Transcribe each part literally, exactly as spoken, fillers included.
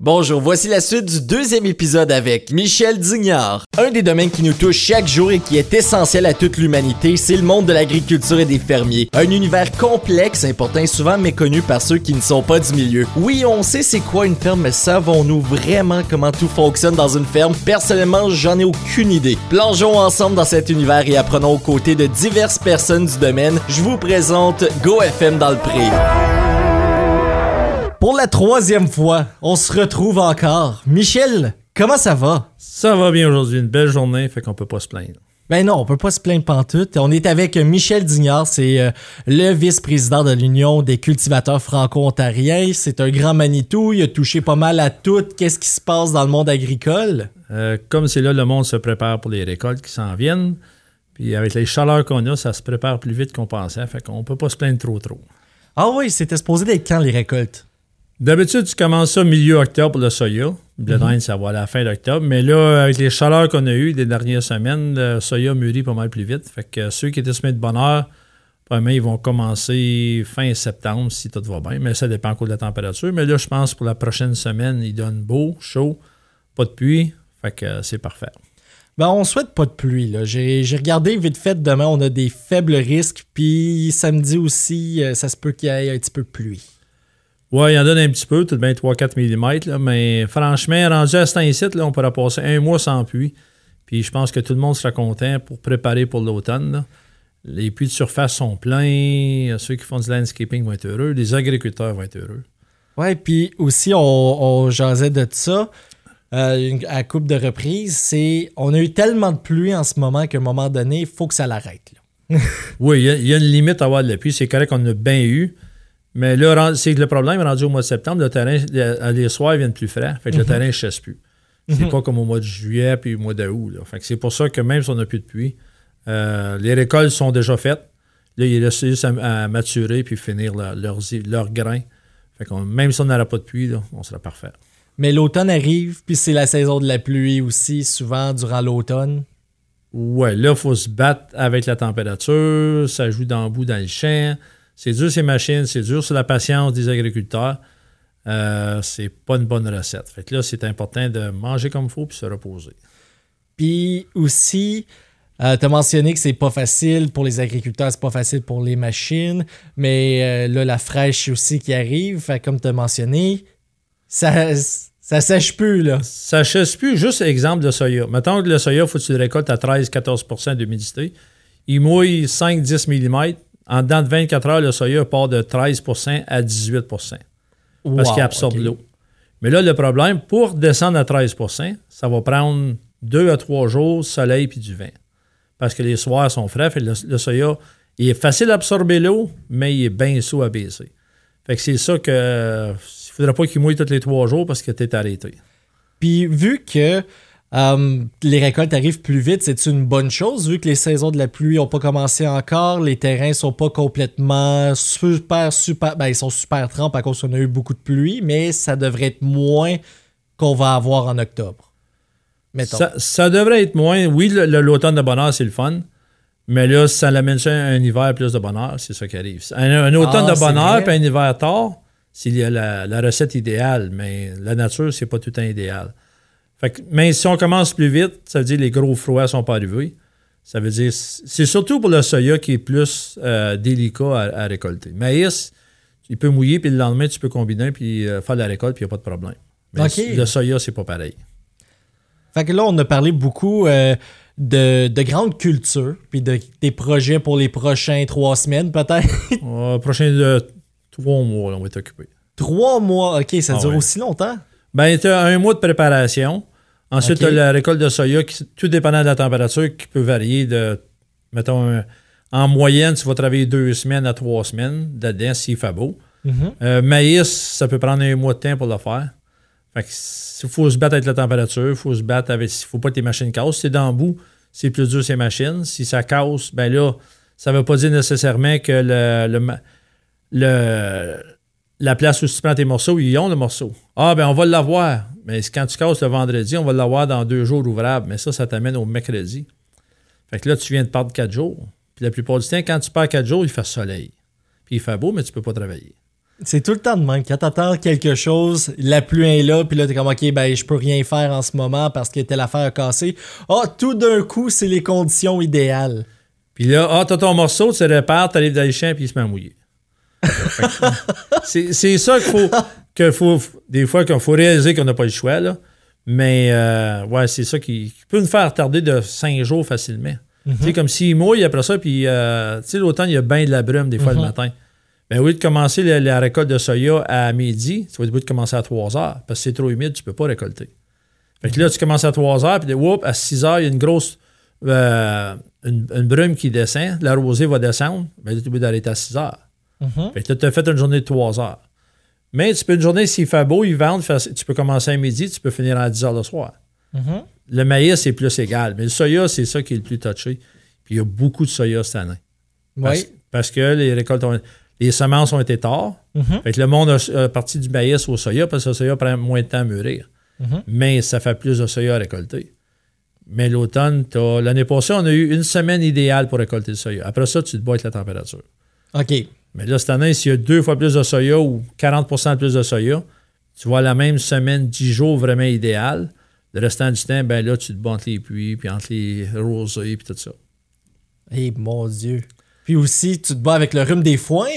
Bonjour, voici la suite du deuxième épisode avec Michel Dignard. Un des domaines qui nous touche chaque jour et qui est essentiel à toute l'humanité, c'est le monde de l'agriculture et des fermiers. Un univers complexe, important et souvent méconnu par ceux qui ne sont pas du milieu. Oui, on sait c'est quoi une ferme, mais savons-nous vraiment comment tout fonctionne dans une ferme? Personnellement, j'en ai aucune idée. Plongeons ensemble dans cet univers et apprenons aux côtés de diverses personnes du domaine. Je vous présente GoFM dans le Pré. Pour la troisième fois, on se retrouve encore. Michel, comment ça va? Ça va bien aujourd'hui, une belle journée, fait qu'on peut pas se plaindre. Ben non, on peut pas se plaindre pantoute. On est avec Michel Dignard, c'est euh, le vice-président de l'Union des cultivateurs franco-ontariens. C'est un grand Manitou, il a touché pas mal à tout. Qu'est-ce qui se passe dans le monde agricole? Euh, comme c'est là, le monde se prépare pour les récoltes qui s'en viennent. Puis avec les chaleurs qu'on a, ça se prépare plus vite qu'on pensait, fait qu'on peut pas se plaindre trop trop. Ah oui, c'était supposé d'être quand les récoltes? D'habitude, tu commences ça milieu octobre pour le soya. Le grain, mm-hmm. ça va à la fin d'octobre. Mais là, avec les chaleurs qu'on a eues des dernières semaines, le soya mûrit pas mal plus vite. Fait que ceux qui étaient semés de bonne heure, probablement, ils vont commencer fin septembre si tout va bien. Mais ça dépend encore de la température. Mais là, je pense pour la prochaine semaine, il donne beau, chaud, pas de pluie. Fait que c'est parfait. Ben, on souhaite pas de pluie, là. J'ai, j'ai regardé vite fait demain, on a des faibles risques. Puis samedi aussi, ça se peut qu'il y ait un petit peu de pluie. Oui, il en donne un petit peu, tout de bien trois à quatre millimètres, là, mais franchement, rendu à ce temps-ci, là, on pourra passer un mois sans pluie. Puis je pense que tout le monde sera content pour préparer pour l'automne. Là. Les puits de surface sont pleins, ceux qui font du landscaping vont être heureux, les agriculteurs vont être heureux. Oui, puis aussi, on, on jasait de ça euh, à couple de reprises, c'est on a eu tellement de pluie en ce moment qu'à un moment donné, il faut que ça l'arrête. Là. Oui, il y, y a une limite à avoir de la pluie, c'est correct qu'on en a bien eu. Mais là, c'est que le problème, rendu au mois de septembre, le terrain, les soirs viennent plus frais. Fait que mm-hmm. le terrain ne chasse plus. C'est mm-hmm. pas comme au mois de juillet puis au mois d'août. Là. Fait que c'est pour ça que même si on n'a plus de pluie, euh, les récoltes sont déjà faites. Là, il reste juste à, à maturer puis finir la, leurs, leurs grains. Fait que même si on n'aurait pas de pluie, là, on sera parfait. Mais l'automne arrive, puis c'est la saison de la pluie aussi, souvent durant l'automne. Ouais, là, il faut se battre avec la température. Ça joue dans le bout dans le champ. C'est dur ces machines, c'est dur sur la patience des agriculteurs. Euh, c'est pas une bonne recette. Fait que là, c'est important de manger comme il faut puis se reposer. Puis aussi, euh, tu as mentionné que c'est pas facile pour les agriculteurs, c'est pas facile pour les machines, mais euh, là, la fraîche aussi qui arrive, fait, comme tu as mentionné, ça, ça sèche plus, là. Ça sèche plus. Juste exemple de soya. Mettons que le soya, il faut que tu le récoltes à treize à quatorze pour cent d'humidité. Il mouille cinq à dix millimètres. En dedans de vingt-quatre heures, le soya part de treize pour cent à dix-huit pour cent parce wow, qu'il absorbe okay. l'eau. Mais là, le problème, pour descendre à treize pour cent, ça va prendre deux à trois jours, soleil puis du vent. Parce que les soirs sont frais. Fait le, le soya, il est facile à absorber l'eau, mais il est bien sous à baisser. Fait que c'est ça que euh, il ne faudrait pas qu'il mouille tous les trois jours parce que tu es arrêté. Puis vu que Um, les récoltes arrivent plus vite, c'est une bonne chose vu que les saisons de la pluie n'ont pas commencé encore, les terrains sont pas complètement super, super, ben ils sont super trempes à cause qu'on a eu beaucoup de pluie, mais ça devrait être moins qu'on va avoir en octobre. Mettons. Ça, ça devrait être moins. Oui, le, le, l'automne de bonheur, c'est le fun, mais là, ça l'amène ça un hiver plus de bonheur, c'est ça qui arrive. Un, un automne ah, de bonheur puis un hiver tard, c'est la, la recette idéale, mais la nature, c'est pas tout le temps idéal. Fait que, mais si on commence plus vite, ça veut dire que les gros froids ne sont pas arrivés. Ça veut dire c'est surtout pour le soya qui est plus euh, délicat à, à récolter. Maïs, il peut mouiller, puis le lendemain, tu peux combiner, puis euh, faire la récolte, puis il n'y a pas de problème. Mais okay. le soya, c'est pas pareil. Fait que là, on a parlé beaucoup euh, de, de grandes cultures, puis de, des projets pour les prochains trois semaines, peut-être. euh, prochains euh, trois mois, là, on va être occupé. Trois mois, OK, ça ah, dure ouais. aussi longtemps? Ben, tu as un mois de préparation. Ensuite, okay. tu as la récolte de soya, qui, tout dépendant de la température, qui peut varier de, mettons, un, en moyenne, tu vas travailler deux semaines à trois semaines là-dedans, s'il fait beau. Mm-hmm. Euh, maïs, ça peut prendre un mois de temps pour le faire. Fait que, il faut se battre avec la température, il faut se battre avec, il faut pas que tes machines cassent. Si c'est dans le bout, c'est plus dur ces machines. Si ça casse, ben là, ça ne veut pas dire nécessairement que le, le, le la place où tu prends tes morceaux, ils ont le morceau. Ah, ben on va l'avoir. Mais quand tu casses le vendredi, on va l'avoir dans deux jours ouvrables. Mais ça, ça t'amène au mercredi. Fait que là, tu viens de perdre quatre jours. Puis la plupart du temps, quand tu perds quatre jours, il fait soleil. Puis il fait beau, mais tu peux pas travailler. C'est tout le temps de même. Quand t'attends quelque chose, la pluie est là, puis là, t'es comme, OK, ben, je peux rien faire en ce moment parce que telle affaire a cassé. Ah, oh, tout d'un coup, c'est les conditions idéales. Puis là, ah, t'as ton morceau, tu répares, t'arrives dans les champs, puis il se met à mouiller. c'est, c'est ça qu'il faut, qu'il faut, des fois, qu'il faut réaliser qu'on n'a pas le choix, là. Mais, euh, ouais, c'est ça qui, qui peut nous faire tarder de cinq jours facilement. Mm-hmm. Tu sais, comme s'il mouille après ça, puis, euh, tu sais, l'automne, il y a bien de la brume, des fois, mm-hmm. le matin. Ben, au lieu de commencer la, la récolte de soya à midi, tu vas être obligé de commencer à trois heures, parce que c'est trop humide, tu ne peux pas récolter. Fait que là, tu commences à trois heures, puis whoop, à six heures, il y a une grosse euh, une, une brume qui descend, la rosée va descendre, ben, tu es obligé d'arrêter à six heures. Mm-hmm. Fait que là, tu as fait une journée de trois heures. Mais tu peux une journée, s'il fait beau, il vente, tu peux commencer à midi, tu peux finir à dix heures le soir. Mm-hmm. Le maïs, c'est plus égal, mais le soya, c'est ça qui est le plus touché. Puis il y a beaucoup de soya cette année. Oui. Parce, parce que les récoltes ont... Les semences ont été tard. Mm-hmm. Fait que le monde a, a parti du maïs au soya parce que le soya prend moins de temps à mûrir. Mm-hmm. Mais ça fait plus de soya à récolter. Mais l'automne, t'as, l'année passée, on a eu une semaine idéale pour récolter le soya. Après ça, tu te bats avec la température. OK. Mais là, cette année, s'il y a deux fois plus de soya ou quarante pour cent de plus de soya, tu vois la même semaine, dix jours vraiment idéal. Le restant du temps, ben là, tu te bats entre les pluies, puis entre les rosées, puis tout ça. Eh, mon Dieu. Puis aussi, tu te bats avec le rhume des foins?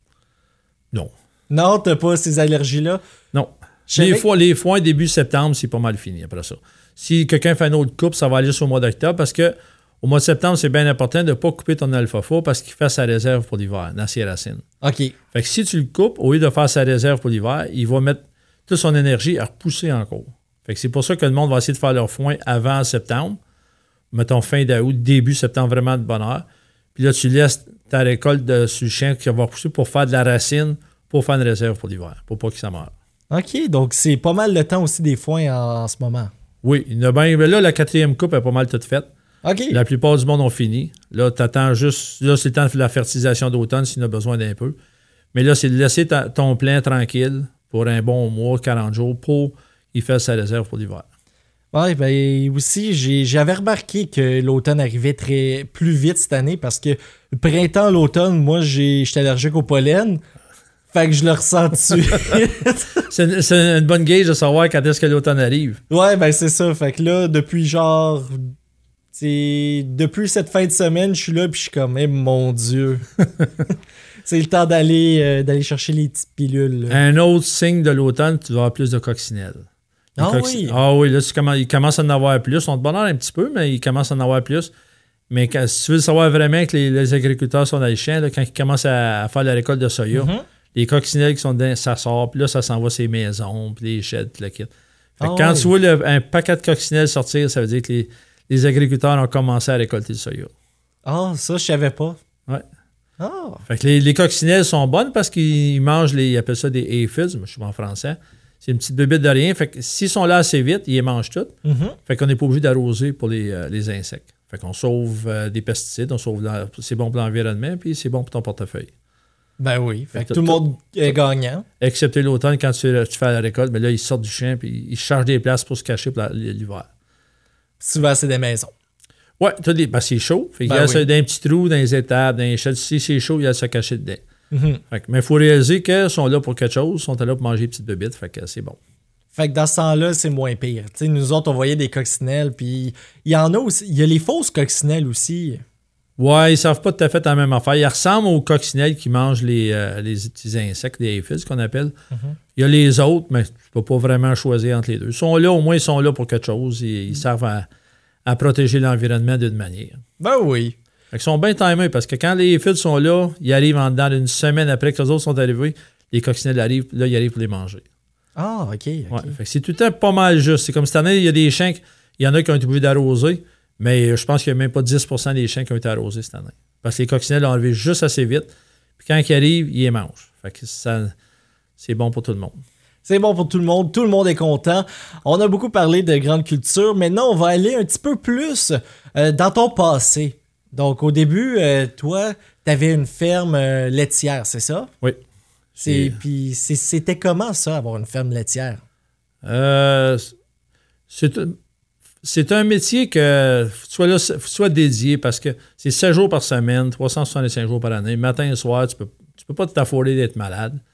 Non. Non, t'as pas ces allergies-là? Non. Les, foins, les foins, début septembre, c'est pas mal fini après ça. Si quelqu'un fait une autre coupe, ça va aller jusqu'au mois d'octobre parce que au mois de septembre, c'est bien important de ne pas couper ton alfalfa parce qu'il fait sa réserve pour l'hiver dans ses racines. OK. Fait que si tu le coupes, au lieu de faire sa réserve pour l'hiver, il va mettre toute son énergie à repousser encore. Fait que c'est pour ça que le monde va essayer de faire leur foin avant septembre. Mettons fin d'août, début septembre, vraiment de bonne heure. Puis là, tu laisses ta récolte de, sur le champ qui va repousser pour faire de la racine, pour faire une réserve pour l'hiver, pour pas que ça meure. OK, donc c'est pas mal le temps aussi des foins en, en ce moment. Oui, il y en a bien. Là, la quatrième coupe est pas mal toute faite. OK. La plupart du monde ont fini. Là, tu attends juste. Là, c'est le temps de la fertilisation d'automne s'il y en a besoin d'un peu. Mais là, c'est de laisser ta, ton plein tranquille pour un bon mois, quarante jours, pour y faire sa réserve pour l'hiver. Oui, bien aussi, j'ai, j'avais remarqué que l'automne arrivait très plus vite cette année parce que le printemps, l'automne, moi, j'ai, j'étais allergique au pollen. Fait que je le ressens dessus. c'est, une, c'est une bonne gauge de savoir quand est-ce que l'automne arrive. Ouais, ben c'est ça. Fait que là, depuis genre... C'est... Depuis cette fin de semaine, je suis là puis je suis comme, eh, mon Dieu. C'est le temps d'aller, euh, d'aller chercher les petites pilules. Là. Un autre signe de l'automne, tu vas avoir plus de coccinelles. Ah cocci... oui? Ah oui, là, tu commences, il commence à en avoir plus. On te bonheur un petit peu, mais il commence à en avoir plus. Mais quand, si tu veux savoir vraiment que les, les agriculteurs sont dans les champs, là, quand ils commencent à, à faire la récolte de soya, mm-hmm. les coccinelles qui sont dedans, ça sort, puis là, ça s'en va sur les maisons, puis les sheds, puis le kit. Fait que ah quand oui. tu vois le, un paquet de coccinelles sortir, ça veut dire que les, les agriculteurs ont commencé à récolter le soya. Ah, ça, je savais pas. Ouais. Ah. Fait que les, les coccinelles sont bonnes parce qu'ils mangent, les, ils appellent ça des aphids, je suis en français. C'est une petite bébête de rien. Fait que s'ils sont là assez vite, ils les mangent toutes. Mm-hmm. Fait qu'on n'est pas obligé d'arroser pour les, euh, les insectes. Fait qu'on sauve euh, des pesticides, on sauve la, c'est bon pour l'environnement, puis c'est bon pour ton portefeuille. Ben oui. Fait, fait que tout le monde est gagnant. Excepté l'automne, quand tu, tu fais la récolte, mais là, ils sortent du champ puis ils cherchent des places pour se cacher pour la, l'hiver. Souvent, c'est des maisons. Oui, ben, c'est chaud. Fait qu'il ben y a oui. dans un petit trou, dans les étables, dans les échelles. Si c'est chaud, il y a à se cacher dedans. Mm-hmm. Fait que, mais il faut réaliser qu'ils sont là pour quelque chose, ils sont là pour manger des petites bébites, fait que c'est bon. Fait que dans ce temps-là, c'est moins pire. T'sais, nous autres, on voyait des coccinelles, puis il y en a aussi. Il y a les fausses coccinelles aussi. Ouais, ils savent pas tout à fait la même affaire. Ils ressemblent aux coccinelles qui mangent les, euh, les petits insectes, les aphids qu'on appelle. Mm-hmm. Il y a les autres, mais tu peux pas vraiment choisir entre les deux. Ils sont là, au moins, ils sont là pour quelque chose. Ils, ils servent à, à protéger l'environnement d'une manière. Ben oui. Fait qu'ils sont bien timés parce que quand les aphids sont là, ils arrivent en dedans d'une semaine après que les autres sont arrivés, les coccinelles arrivent, là, ils arrivent pour les manger. Ah, OK. okay. Ouais, fait que c'est tout le temps pas mal juste. C'est comme cette année, il y a des champs, il y en a qui ont été obligés d'arroser, mais je pense qu'il n'y a même pas dix pour cent des champs qui ont été arrosés cette année. Parce que les coccinelles l'ont enlevé juste assez vite. Puis quand ils arrivent, ils les mangent. Fait que ça, c'est bon pour tout le monde. C'est bon pour tout le monde. Tout le monde est content. On a beaucoup parlé de grande culture. Maintenant, on va aller un petit peu plus euh, dans ton passé. Donc, au début, euh, toi, tu avais une ferme euh, laitière, c'est ça? Oui. C'est, puis c'est, c'était comment ça, avoir une ferme laitière? Euh, c'est, c'est un métier que tu sois, là, sois dédié parce que c'est sept jours par semaine, trois cent soixante-cinq jours par année. Matin et soir, tu peux, tu peux pas t'affoler d'être malade.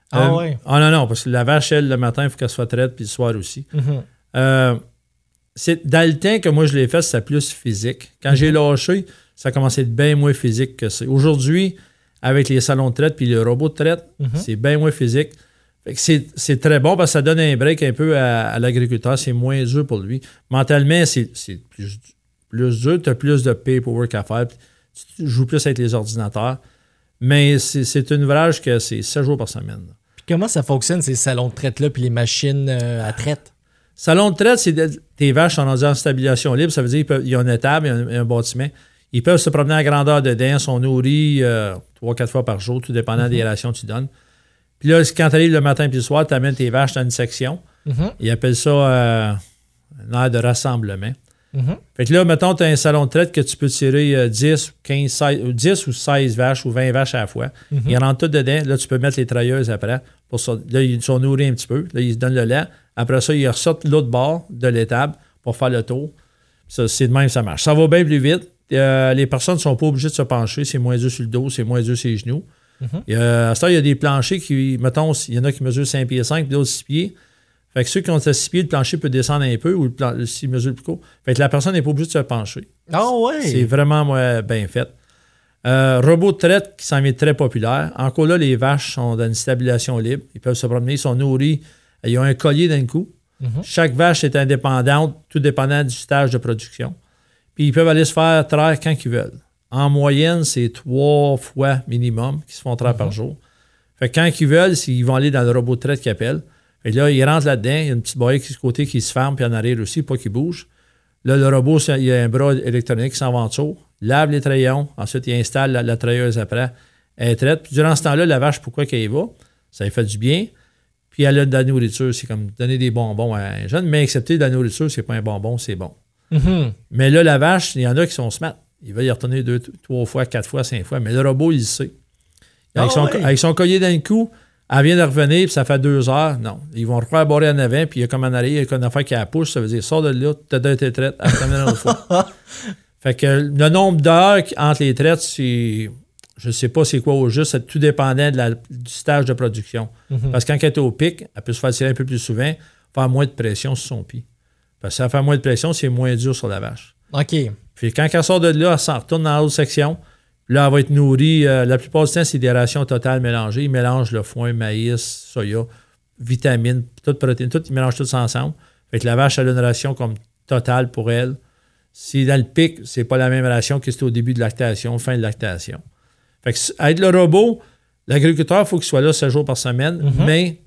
Ah euh, ouais? Ah non, non, parce que la vache, elle, le matin, il faut qu'elle soit traite, puis le soir aussi. Mm-hmm. Euh, c'est, dans le temps que moi, je l'ai fait, c'était plus physique. Quand mm-hmm. j'ai lâché, ça a commencé à être bien moins physique que c'est. Aujourd'hui, avec les salons de traite puis les robots de traite, mm-hmm. c'est bien moins physique. Fait que c'est, c'est très bon parce que ça donne un break un peu à, à l'agriculteur. C'est moins dur pour lui. Mentalement, c'est, c'est plus, plus dur. Tu as plus de paperwork à faire. Tu joues plus avec les ordinateurs. Mais c'est, c'est un ouvrage que c'est sept jours par semaine. Puis comment ça fonctionne, ces salons de traite-là, puis les machines euh, à traite? Salon de traite, c'est de, tes vaches sont rendues en stabilisation libre. Ça veut dire qu'il y a une étable, il y a un, un bâtiment. Ils peuvent se promener à grandeur dedans, sont nourris euh, trois, quatre fois par jour, tout dépendant mm-hmm. des rations que tu donnes. Puis là, quand tu arrives le matin et le soir, tu amènes tes vaches dans une section. Mm-hmm. Ils appellent ça euh, un aire de rassemblement. Mm-hmm. Fait que là, mettons, tu as un salon de traite que tu peux tirer euh, dix, quinze, seize, dix ou seize vaches ou vingt vaches à la fois. Mm-hmm. Ils rentrent toutes dedans. Là, tu peux mettre les trailleuses après. Pour ça. Là, ils sont nourris un petit peu. Là, ils se donnent le lait. Après ça, ils ressortent l'autre bord de l'étable pour faire le tour. Ça, c'est de même, ça marche. Ça va bien plus vite. Euh, les personnes ne sont pas obligées de se pencher. C'est moins dur sur le dos, c'est moins dur sur les genoux. Mm-hmm. Et, euh, à ce temps, il y a des planchers qui, mettons, il y en a qui mesurent cinq pieds cinq, puis d'autres six pieds. Fait que ceux qui ont six pieds, le plancher peut descendre un peu ou le plan- s'il mesure plus court. Fait que la personne n'est pas obligée de se pencher. Ah oh, ouais! C'est vraiment ouais, bien fait. Euh, robot de traite qui s'en est très populaire. Encore là, les vaches sont dans une stabilisation libre. Ils peuvent se promener, ils sont nourris. Ils ont un collier d'un coup. Mm-hmm. Chaque vache est indépendante, tout dépendant du stage de production. Puis ils peuvent aller se faire traire quand ils veulent. En moyenne, c'est trois fois minimum qu'ils se font traire mm-hmm. par jour. Fait que quand ils veulent, ils vont aller dans le robot de traite qu'ils appellent. Fait que là, ils rentrent là-dedans. Il y a une petite barrière qui de côté qui se ferme, puis en arrière aussi, pas qu'il bouge. Là, le robot, il y a un bras électronique qui s'en va en dessous. Il lave les traillons. Ensuite, il installe la, la trailleuse après. Elle traite. Puis durant ce temps-là, la vache, pourquoi qu'elle y va? Ça lui fait du bien. Puis elle a de la nourriture. C'est comme donner des bonbons à un jeune. Mais accepter de la nourriture, c'est pas un bonbon, c'est bon. Mm-hmm. Mais là, la vache, il y en a qui sont smart. Il va y retourner deux, trois fois, quatre fois, cinq fois. Mais le robot, il le sait. Avec, oh, son, ouais. avec son collier d'un coup, elle vient de revenir, puis ça fait deux heures. Non. Ils vont refaire barrer en avant, puis il y a comme en arrière, il y a une affaire qui la pousse. Ça veut dire, sors de là, t'as donné tes traites, elle t'amène une autre fois. Fait que le nombre d'heures entre les traites, c'est. Je ne sais pas c'est quoi au juste, c'est tout dépendant de la, du stage de production. Mm-hmm. Parce que quand elle est au pic, elle peut se faire tirer un peu plus souvent, faire moins de pression sur son pied. Parce que si elle fait moins de pression, c'est moins dur sur la vache. OK. Puis quand elle sort de là, elle s'en retourne dans l'autre section. Là, elle va être nourrie. Euh, la plupart du temps, c'est des rations totales mélangées. Ils mélangent le foin, maïs, soya, vitamines, toutes protéines, tout, ils mélangent tout ça ensemble. Fait que la vache, elle a une ration comme totale pour elle. Si dans le pic, c'est pas la même ration que c'était au début de lactation, fin de lactation. Fait que avec le robot, l'agriculteur, il faut qu'il soit là sept jours par semaine, mm-hmm. mais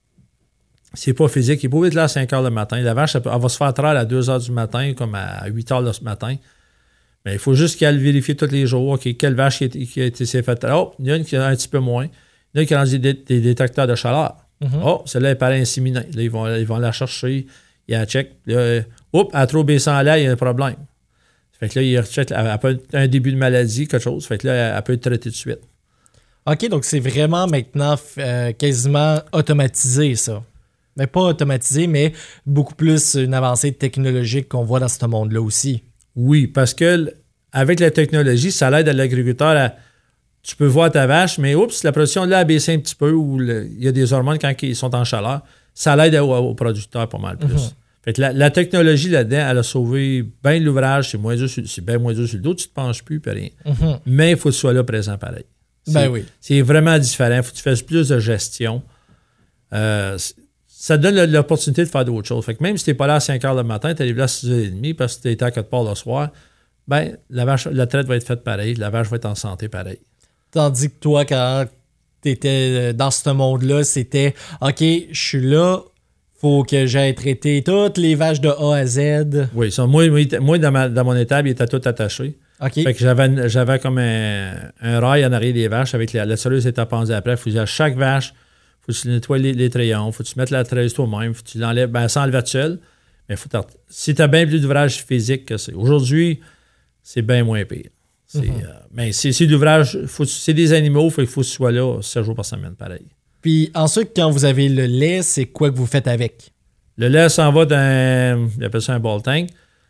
c'est pas physique. Il peut être là à cinq heures le matin. La vache, elle, peut, elle va se faire traire à deux heures du matin, comme à huit heures le matin. Mais il faut juste qu'elle vérifie tous les jours. OK, quelle vache qui, est, qui a été s'est faite. Oh, il y en a une qui a un petit peu moins. Il y en a une qui a rendu des, des détecteurs de chaleur. Mm-hmm. Oh, celle-là est paraît inséminée. Là, ils vont, ils vont la chercher. Ils la checkent. Là, oups, elle a trop baissé en lait, il y a un problème. Fait que là, ils recheckent. Elle peut être un début de maladie, quelque chose. Fait que là, elle peut être traitée de suite. OK, donc c'est vraiment maintenant euh, quasiment automatisé, ça. Mais pas automatisé, mais beaucoup plus une avancée technologique qu'on voit dans ce monde-là aussi. Oui, parce que avec la technologie, ça l'aide à l'agriculteur à. Tu peux voir ta vache, mais oups, la production là a baissé un petit peu ou le, il y a des hormones quand ils sont en chaleur. Ça l'aide au, au producteur pas mal plus. Mm-hmm. Fait que la, la technologie là-dedans, elle a sauvé bien l'ouvrage. C'est, moins dur sur, c'est bien moins dur sur le dos, tu ne te penches plus, puis rien. Mm-hmm. Mais il faut que tu sois là présent pareil. C'est, ben oui. C'est vraiment différent. Il faut que tu fasses plus de gestion. Euh, ça te donne l'opportunité de faire d'autres choses. Fait que même si tu n'es pas là à cinq heures le matin, tu arrives là à six heures trente parce que tu étais à quelque part le soir, ben la vache, la traite va être faite pareil, la vache va être en santé pareil. Tandis que toi, quand tu étais dans ce monde-là, c'était OK, je suis là, faut que j'aille traiter toutes les vaches de A à Z. Oui, ça, moi, moi dans, ma, dans mon étable, il était tout attaché. OK. Fait que j'avais, j'avais comme un, un rail en arrière des vaches avec la, la soleuse était pendue après. Il faut que à chaque vache, faut que tu nettoies les, les trayons, faut que tu mettes la treilleuse toi-même, faut que tu l'enlèves, ben sans enlever tout seul. Mais faut si tu as bien plus d'ouvrage physique que c'est. Aujourd'hui, c'est bien moins pire. C'est, mm-hmm. euh, mais c'est, c'est de l'ouvrage, faut, c'est des animaux, il faut, faut que tu sois là sept jours par semaine, pareil. Puis ensuite, quand vous avez le lait, c'est quoi que vous faites avec? Le lait s'en va dans, on appelle ça un ball tank.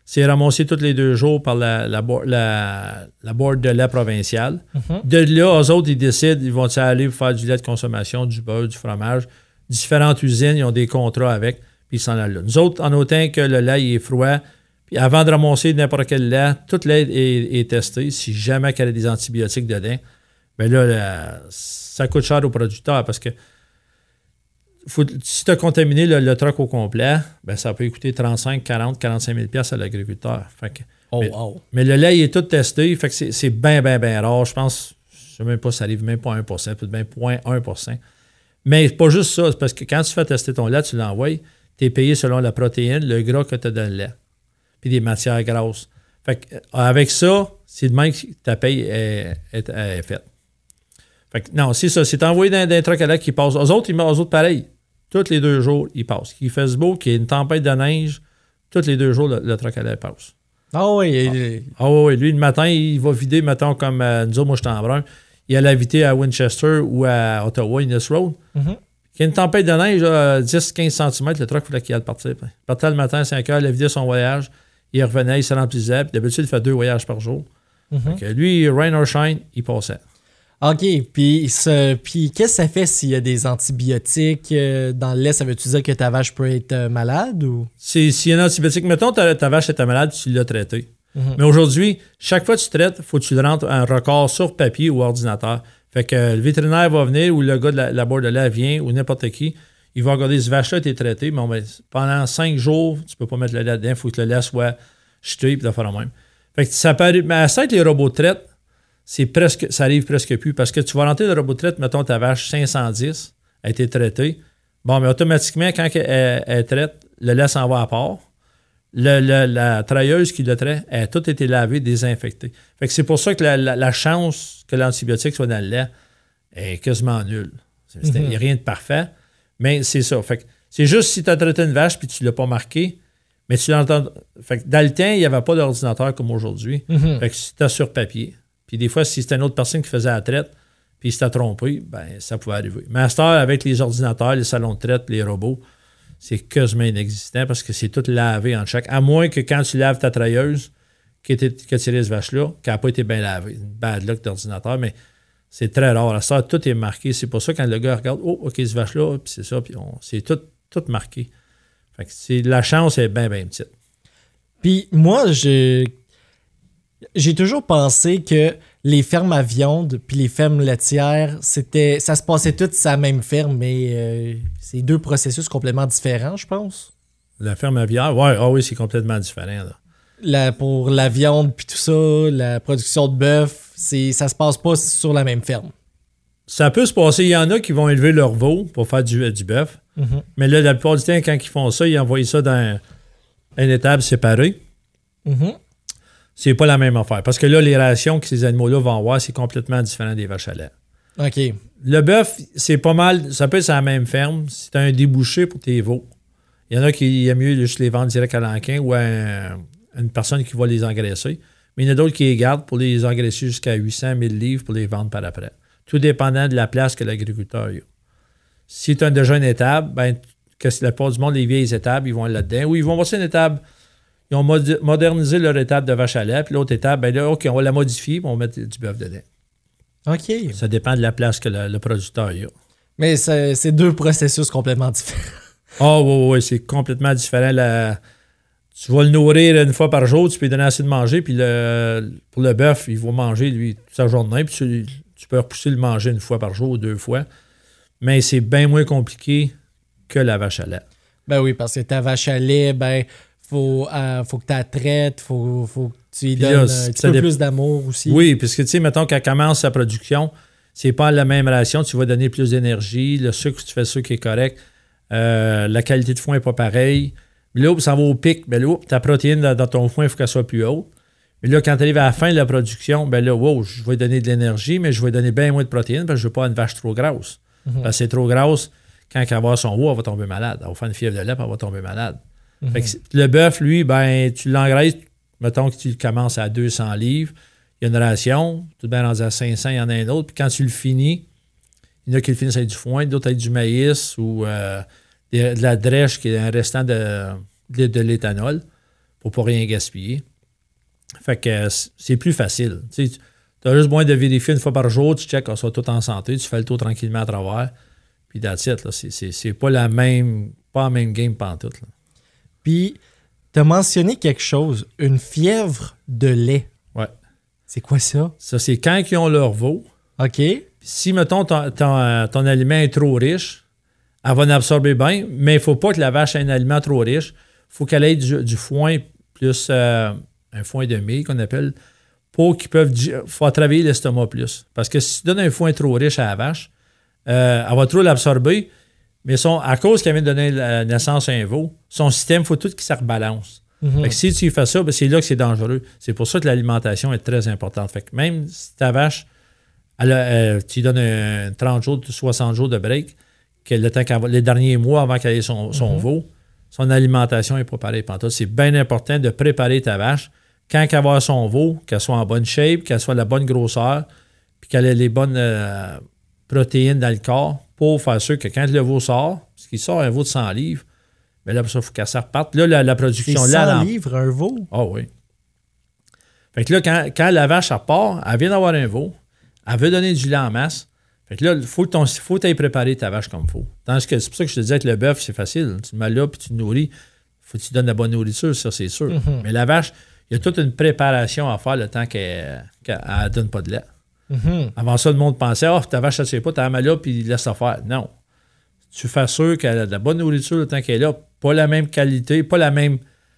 c'est ramassé tous les deux jours par la, la, la, la board de lait provinciale. Mm-hmm. De là, eux autres, ils décident, ils vont aller faire du lait de consommation, du beurre, du fromage. Différentes usines, ils ont des contrats avec, puis ils s'en allent là. Nous autres, en autant que le lait il est froid, puis avant de ramasser n'importe quel lait, tout le lait est, est testé. Si jamais il y a des antibiotiques dedans, bien là, là, ça coûte cher aux producteurs parce que faut, si tu as contaminé le, le troc au complet, ben ça peut coûter trente-cinq, quarante, quarante-cinq mille dollars à l'agriculteur. Fait que, oh, mais, wow. mais le lait, il est tout testé. Fait que c'est, c'est bien, bien, bien rare. Je pense, je ne sais même pas si ça arrive même pas à un pour cent, peut-être bien zéro virgule un pour cent. Mais c'est pas juste ça. C'est parce que quand tu fais tester ton lait, tu l'envoies, tu es payé selon la protéine, le gras que tu as dans le lait, puis des matières grasses. Fait que, avec ça, c'est de même que ta paye est, est, est faite. Fait que, non, c'est ça. C'est envoyé dans, dans un truck à lait qui passe. Eux autres, ils mettent aux autres pareil. Tous les deux jours, ils passent. Qu'il fasse beau, qu'il y ait une tempête de neige, tous les deux jours, le, le truck à lait passe. Ah oui. Ah, il... ah oui, lui, le matin, il va vider, mettons, comme euh, nous autres, moi, je suis en brun. Il allait inviter à Winchester ou à Ottawa, Innes Road. Mm-hmm. Il y a une tempête de neige, là, dix à quinze centimètres, le truck, il fallait qu'il aille partir. Il partait le matin à cinq heures, il vidait son voyage, il revenait, il se remplissait. Puis d'habitude, il fait deux voyages par jour. Mm-hmm. Que lui, rain or shine, il passait. OK. Puis, ce, puis qu'est-ce que ça fait s'il y a des antibiotiques euh, dans le lait? Ça veut-tu dire que ta vache peut être euh, malade? Ou? C'est, s'il y a un antibiotique, mettons ta, ta vache était malade, tu l'as traitée. Mm-hmm. Mais aujourd'hui, chaque fois que tu traites, il faut que tu le rentres un record sur papier ou ordinateur. Fait que euh, le vétérinaire va venir ou le gars de la, la board de lait vient ou n'importe qui, il va regarder ce vache-là est traité, mais ben, pendant cinq jours, tu peux pas mettre le lait dedans, il faut que le lait soit jeté et de faire le même. Fait que ça peut, mais à ça que les robots traitent, c'est presque, ça arrive presque plus parce que tu vas rentrer le robot de traite, mettons ta vache cinq cent dix a été traitée. Bon, mais automatiquement, quand elle, elle traite, le lait s'en va à part. Le, le, la trailleuse qui le traite, elle a tout été lavée, désinfectée. Fait que c'est pour ça que la, la, la chance que l'antibiotique soit dans le lait est quasiment nulle. Il n'y mm-hmm. a rien de parfait, mais c'est ça. Fait que c'est juste si tu as traité une vache puis tu ne l'as pas marqué, mais tu l'entends. Fait que dans le temps, il n'y avait pas d'ordinateur comme aujourd'hui. Mm-hmm. Fait que si tu as sur papier, puis des fois, si c'était une autre personne qui faisait la traite, puis il s'était trompé, ben ça pouvait arriver. Mais à cette heure, avec les ordinateurs, les salons de traite, les robots, c'est quasiment inexistant parce que c'est tout lavé en chaque. À moins que quand tu laves ta trailleuse, qui a tiré ce vache-là, qui n'a pas été bien lavée. Une bad luck d'ordinateur, mais c'est très rare. À cette heure, tout est marqué. C'est pour ça quand le gars regarde, oh, OK, ce vache-là, puis c'est ça, puis on, c'est tout, tout marqué. Fait que c'est, la chance est bien, bien petite. Puis moi, je, j'ai toujours pensé que les fermes à viande puis les fermes laitières, c'était, ça se passait toutes sur la même ferme, mais euh, c'est deux processus complètement différents, je pense. La ferme aviaire, ouais, ah oui, c'est complètement différent. Là. La, pour la viande puis tout ça, la production de bœuf, c'est, ça se passe pas sur la même ferme. Ça peut se passer. Il y en a qui vont élever leur veau pour faire du, du bœuf. Mm-hmm. Mais là, la plupart du temps, quand ils font ça, ils envoient ça dans une étable séparée. Mm-hmm. C'est pas la même affaire. Parce que là, les rations que ces animaux-là vont avoir, c'est complètement différent des vaches à lait. OK. Le bœuf, c'est pas mal. Ça peut être sur la même ferme. C'est un débouché pour tes veaux. Il y en a qui aiment mieux juste les vendre direct à l'enquin ou à un, une personne qui va les engraisser. Mais il y en a d'autres qui les gardent pour les engraisser jusqu'à huit cents mille livres pour les vendre par après. Tout dépendant de la place que l'agriculteur a. Si tu as déjà une étable, ben, que c'est la plupart du monde, les vieilles étables, ils vont là-dedans. Ou ils vont voir une étable. Ils ont mod- modernisé leur étable de vache à lait. Puis l'autre étable, ben là, OK, on va la modifier et on va mettre du bœuf dedans. OK. Ça dépend de la place que le, le producteur a. Mais c'est, c'est deux processus complètement différents. Ah oh, oui, oui, c'est complètement différent. La... Tu vas le nourrir une fois par jour, tu peux lui donner assez de manger. Puis le... pour le bœuf, il va manger, lui, toute sa journée. Puis tu, tu peux repousser le manger une fois par jour ou deux fois. Mais c'est bien moins compliqué que la vache à lait. Ben oui, parce que ta vache à lait, ben, faut, euh, faut que tu la traites, faut, faut que tu lui donnes là, un petit peu dé... plus d'amour aussi. Oui, puisque tu sais, mettons qu'elle commence sa production, c'est pas la même ration, tu vas donner plus d'énergie, le sucre, tu fais ça qui est correct, euh, la qualité de foin n'est pas pareille. Mais là, ça va au pic, ben là, ta protéine dans ton foin, il faut qu'elle soit plus haute. Mais là, quand tu arrives à la fin de la production, ben là, wow, je vais donner de l'énergie, mais je vais donner bien moins de protéines parce que je veux pas une vache trop grosse. Mm-hmm. Parce que c'est trop grosse, quand elle va avoir son veau, elle va tomber malade. Elle va faire une fièvre de lait, elle va tomber malade. Mm-hmm. Fait que le bœuf, lui, ben, tu l'engraisses, mettons que tu commences à deux cents livres, il y a une ration, tout bien rendu à cinq cents, il y en a un autre, puis quand tu le finis, il y en a qui le finissent avec du foin, d'autres avec du maïs ou euh, de, de la drèche qui est un restant de, de, de l'éthanol pour ne pas rien gaspiller. Fait que c'est plus facile. Tu as juste besoin de vérifier une fois par jour, tu checkes qu'on soit tout en santé, tu fais le tour tranquillement à travers, puis that's it, là. C'est, c'est, c'est pas la même, pas la même game pantoute, là. Puis, tu as mentionné quelque chose, une fièvre de lait. Ouais. C'est quoi ça? Ça, c'est quand ils ont leur veau. OK. Si, mettons, ton, ton, ton aliment est trop riche, elle va en absorber bien, mais il ne faut pas que la vache ait un aliment trop riche. Il faut qu'elle ait du, du foin plus euh, un foin de mie qu'on appelle, pour qu'ils peuvent faire travailler l'estomac plus. Parce que si tu donnes un foin trop riche à la vache, euh, elle va trop l'absorber, mais son, à cause qu'elle vient de donner la naissance à un veau, son système, il faut tout qu'il se rebalance. Mm-hmm. Fait que si tu fais ça, ben c'est là que c'est dangereux. C'est pour ça que l'alimentation est très importante. Fait que même si ta vache, elle a, euh, tu lui donnes un trente jours, soixante jours de break, que le temps qu'elle va, les derniers mois avant qu'elle ait son, son mm-hmm. veau, son alimentation est préparée. C'est bien important de préparer ta vache quand elle va avoir son veau, qu'elle soit en bonne shape, qu'elle soit de la bonne grosseur, puis qu'elle ait les bonnes euh, protéines dans le corps pour faire sûr que quand le veau sort, parce qu'il sort un veau de cent livres, mais là, il faut qu'elle se reparte. Là, la, la production... C'est là, cent là, livres, un veau? Ah oh, oui. Fait que là, quand, quand la vache repart, elle vient d'avoir un veau, elle veut donner du lait en masse. Fait que là, il faut que tu aies préparé ta vache comme il faut. Tandis que c'est pour ça que je te disais que le bœuf, c'est facile. Tu le mets là, puis tu te nourris. Faut que tu donnes de la bonne nourriture, ça, c'est sûr. Mm-hmm. Mais la vache, il y a toute une préparation à faire le temps qu'elle ne donne pas de lait. Mm-hmm. Avant ça, le monde pensait, oh, ta vache, ça ne sait pas, tu la mets là, puis laisse-la faire. Non. Tu fais sûr qu'elle a de la bonne nourriture le temps qu'elle est là. Pas la même qualité, pas la même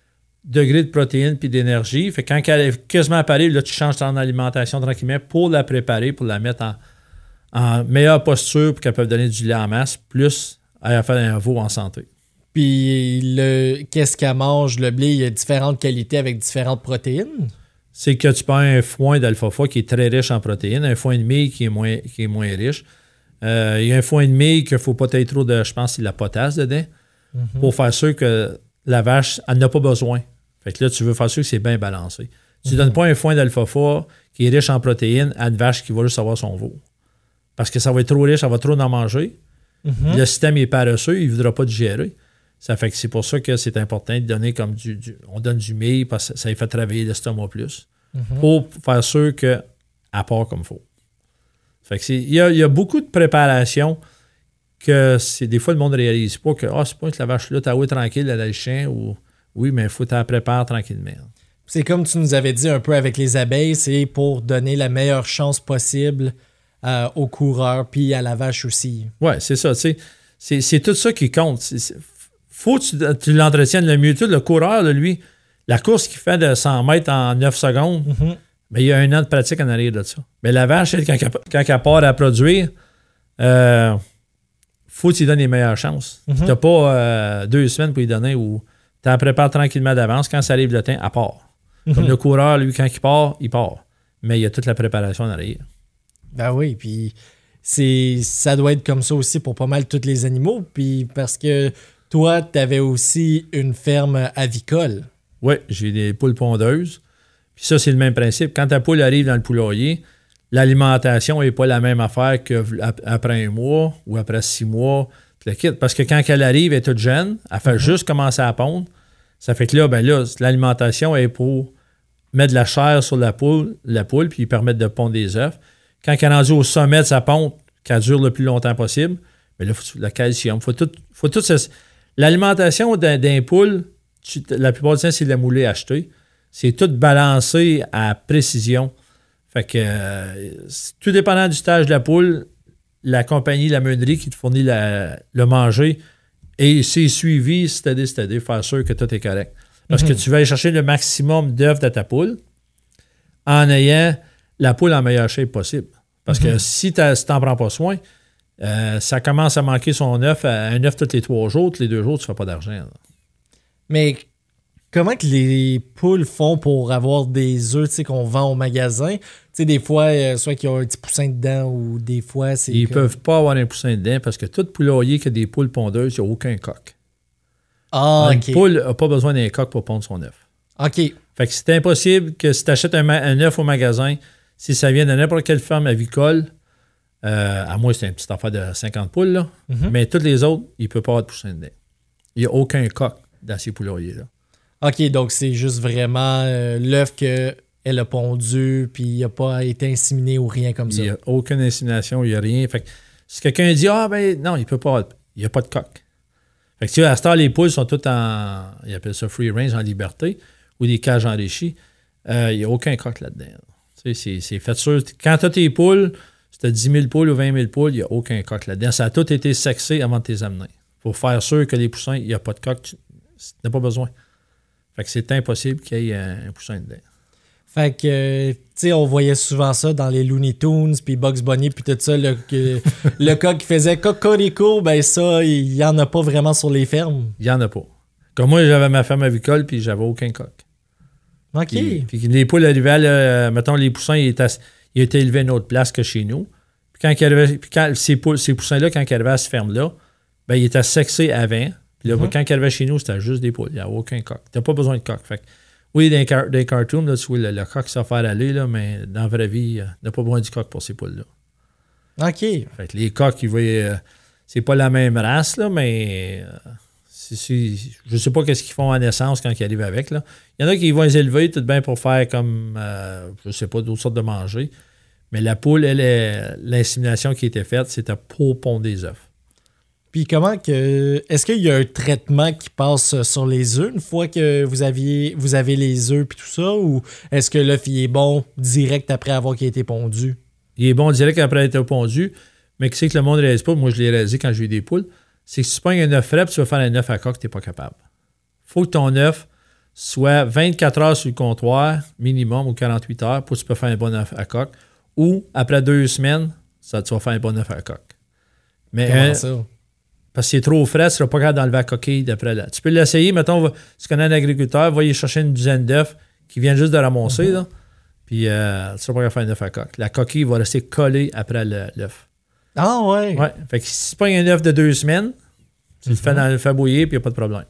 degré de protéines puis d'énergie. Fait que quand elle est quasiment apparue, là, tu changes ton alimentation tranquillement pour la préparer, pour la mettre en, en meilleure posture pour qu'elle puisse donner du lait en masse, plus elle va faire un veau en santé. Puis, le qu'est-ce qu'elle mange? Le blé, il y a différentes qualités avec différentes protéines? C'est que tu prends un foin d'alfalfa qui est très riche en protéines, un foin de mie qui est moins, qui est moins riche. Euh, il y a un foin de mie qu'il ne faut pas être trop de, je pense, c'est de la potasse dedans, mm-hmm. pour faire sûr que la vache, elle n'a pas besoin. Fait que là, tu veux faire sûr que c'est bien balancé. Tu ne mm-hmm. donnes pas un foin d'alfalfa qui est riche en protéines à une vache qui va juste avoir son veau. Parce que ça va être trop riche, elle va trop en manger. Mm-hmm. Le système est paresseux, il ne voudra pas digérer. Ça fait que c'est pour ça que c'est important de donner comme du... du on donne du mie parce que ça lui fait travailler l'estomac plus. Mm-hmm. Pour faire sûr qu'elle part comme il faut. Fait que c'est, il y a, il y a beaucoup de préparation que c'est, des fois, le monde ne réalise pas que, ah, oh, c'est pas que la vache là, t'as oué tranquille, elle a le chien, ou oui, mais il faut que tu la prépares tranquillement. C'est comme tu nous avais dit un peu avec les abeilles, c'est pour donner la meilleure chance possible euh, aux coureurs, puis à la vache aussi. Oui, c'est ça, tu sais. C'est, c'est tout ça qui compte. C'est, c'est, faut que tu, tu l'entretiennes le mieux. Tout le coureur, là, lui, la course qu'il fait de cent mètres en neuf secondes, mm-hmm. mais il y a un an de pratique en arrière de ça. Mais la vache, elle, quand, elle, quand elle part à produire, euh, faut que tu lui donnes les meilleures chances. Mm-hmm. Tu n'as pas euh, deux semaines pour lui donner ou tu la prépares tranquillement d'avance. Quand ça arrive le temps, elle part. Mm-hmm. Comme le coureur, lui, quand il part, il part. Mais il y a toute la préparation en arrière. Ben oui, puis c'est, ça doit être comme ça aussi pour pas mal tous les animaux. Puis parce que toi, tu avais aussi une ferme avicole. Oui, j'ai des poules pondeuses. Puis ça, c'est le même principe. Quand ta poule arrive dans le poulailler, l'alimentation n'est pas la même affaire qu'après un mois ou après six mois. Tu la quittes. Parce que quand elle arrive, elle est toute jeune, elle fait mm-hmm. juste commencer à pondre. Ça fait que là, ben là, l'alimentation est pour mettre de la chair sur la poule, la poule puis lui permettre de pondre des œufs. Quand elle est rendue au sommet de sa ponte, qu'elle dure le plus longtemps possible, ben là, faut le calcium. Faut tout, faut tout ce... L'alimentation d'un, d'un poule, tu, la plupart du temps, c'est de la moulée achetée. C'est tout balancé à précision. Fait que, euh, tout dépendant du stage de la poule, la compagnie, la meunerie qui te fournit la, le manger, et c'est suivi, c'est-à-dire, c'est-à-dire, faire sûr que tout est correct. Parce mm-hmm. que tu vas aller chercher le maximum d'œufs de ta poule en ayant la poule en meilleure shape possible. Parce mm-hmm. que si tu n'en prends pas soin, euh, ça commence à manquer son œuf, un œuf tous les trois jours, tous les deux jours, tu ne fais pas d'argent. Là. Mais comment que les poules font pour avoir des œufs qu'on vend au magasin? Tu sais, des fois, euh, soit qu'ils ont un petit poussin dedans ou des fois, c'est. Ils ne comme... peuvent pas avoir un poussin dedans parce que tout poulailler qui a des poules pondeuses, il n'y a aucun coq. Ah, Une OK. poule n'a pas besoin d'un coq pour pondre son œuf. OK. Fait que c'est impossible que si tu achètes un, un œuf au magasin, si ça vient de n'importe quelle ferme avicole, euh, à moins que c'est une petite affaire de cinquante poules, là, mm-hmm. mais toutes les autres, il ne peut pas avoir de poussin dedans. Il n'y a aucun coq dans ces poulaillers-là. OK, donc c'est juste vraiment euh, l'œuf qu'elle a pondu, puis il n'a pas été inséminé ou rien comme ça. Il n'y a aucune insémination, il n'y a rien. Fait que si quelqu'un dit, ah ben non, il peut pas, il n'y a pas de coque. Fait que tu sais, à ce temps, les poules sont toutes en, ils appellent ça free range, en liberté, ou des cages enrichies. Euh, il n'y a aucun coque là-dedans. Tu sais, c'est, c'est fait sûr. Quand tu as tes poules, si tu as dix mille poules ou vingt mille poules, il n'y a aucun coque là-dedans. Ça a tout été sexé avant de les amener. Pour faire sûr que les poussins, il n'y a pas de coque, tu n'as pas besoin. Fait que c'est impossible qu'il y ait un, un poussin dedans. Fait que, euh, tu sais, on voyait souvent ça dans les Looney Tunes, puis Bugs Bunny, puis tout ça, le, que, le coq qui faisait cocorico, ben ça, il n'y en a pas vraiment sur les fermes. Il n'y en a pas. Comme moi, j'avais ma ferme avicole, puis j'avais aucun coq. OK. Puis, puis les poules arrivaient, là, mettons, les poussins, ils étaient, ils étaient élevés à une autre place que chez nous. Puis quand, ils arrivaient, puis quand ces, poules, ces poussins-là, quand ils arrivaient à cette ferme-là, ben, ils étaient sexés avant. Puis là, mm-hmm. quand ils arrivaient chez nous, c'était juste des poules. Il n'y avait aucun coq. Tu n'as pas besoin de coq. Fait que, oui, dans les, car- dans les cartoons, là, tu vois le, le coq se faire aller, là, mais dans la vraie vie, il n'a pas besoin du coq pour ces poules-là. OK. Fait que les coqs, ils voyaient, euh, c'est pas la même race, là, mais euh, c'est, c'est, je sais pas qu'est-ce qu'ils font en naissance quand ils arrivent avec. Là. Il y en a qui vont les élever tout bien pour faire comme, euh, je sais pas, d'autres sortes de manger. Mais la poule, elle, est, l'insémination qui était faite, c'était pour pondre des œufs. Puis comment que... Est-ce qu'il y a un traitement qui passe sur les œufs une fois que vous, aviez, vous avez les œufs puis tout ça? Ou est-ce que l'œuf, il est bon direct après avoir qu'il a été pondu? Il est bon direct après avoir été pondu, mais qui c'est que le monde ne réalise pas? Moi, je l'ai réalisé quand j'ai eu des poules. C'est que si tu pognes un œuf frais et tu vas faire un œuf à coque, tu n'es pas capable. Il faut que ton œuf soit vingt-quatre heures sur le comptoir, minimum, ou quarante-huit heures, pour que tu peux faire un bon œuf à coque. Ou, après deux semaines, ça, tu vas faire un bon œuf à coque. Mais Comment un, ça? Parce que c'est trop frais, tu ne seras pas capable d'enlever la coquille d'après là. Tu peux l'essayer, mettons, tu connais un agriculteur, va y chercher une dizaine d'œufs qui viennent juste de ramasser, mm-hmm. là, puis euh, tu ne seras pas capable de faire un œuf à coque. La coquille va rester collée après le, l'œuf. Ah ouais? Ouais. Fait que si tu prends un œuf de deux semaines, tu mm-hmm. le fais dans le fais bouillir, puis il n'y a pas de problème.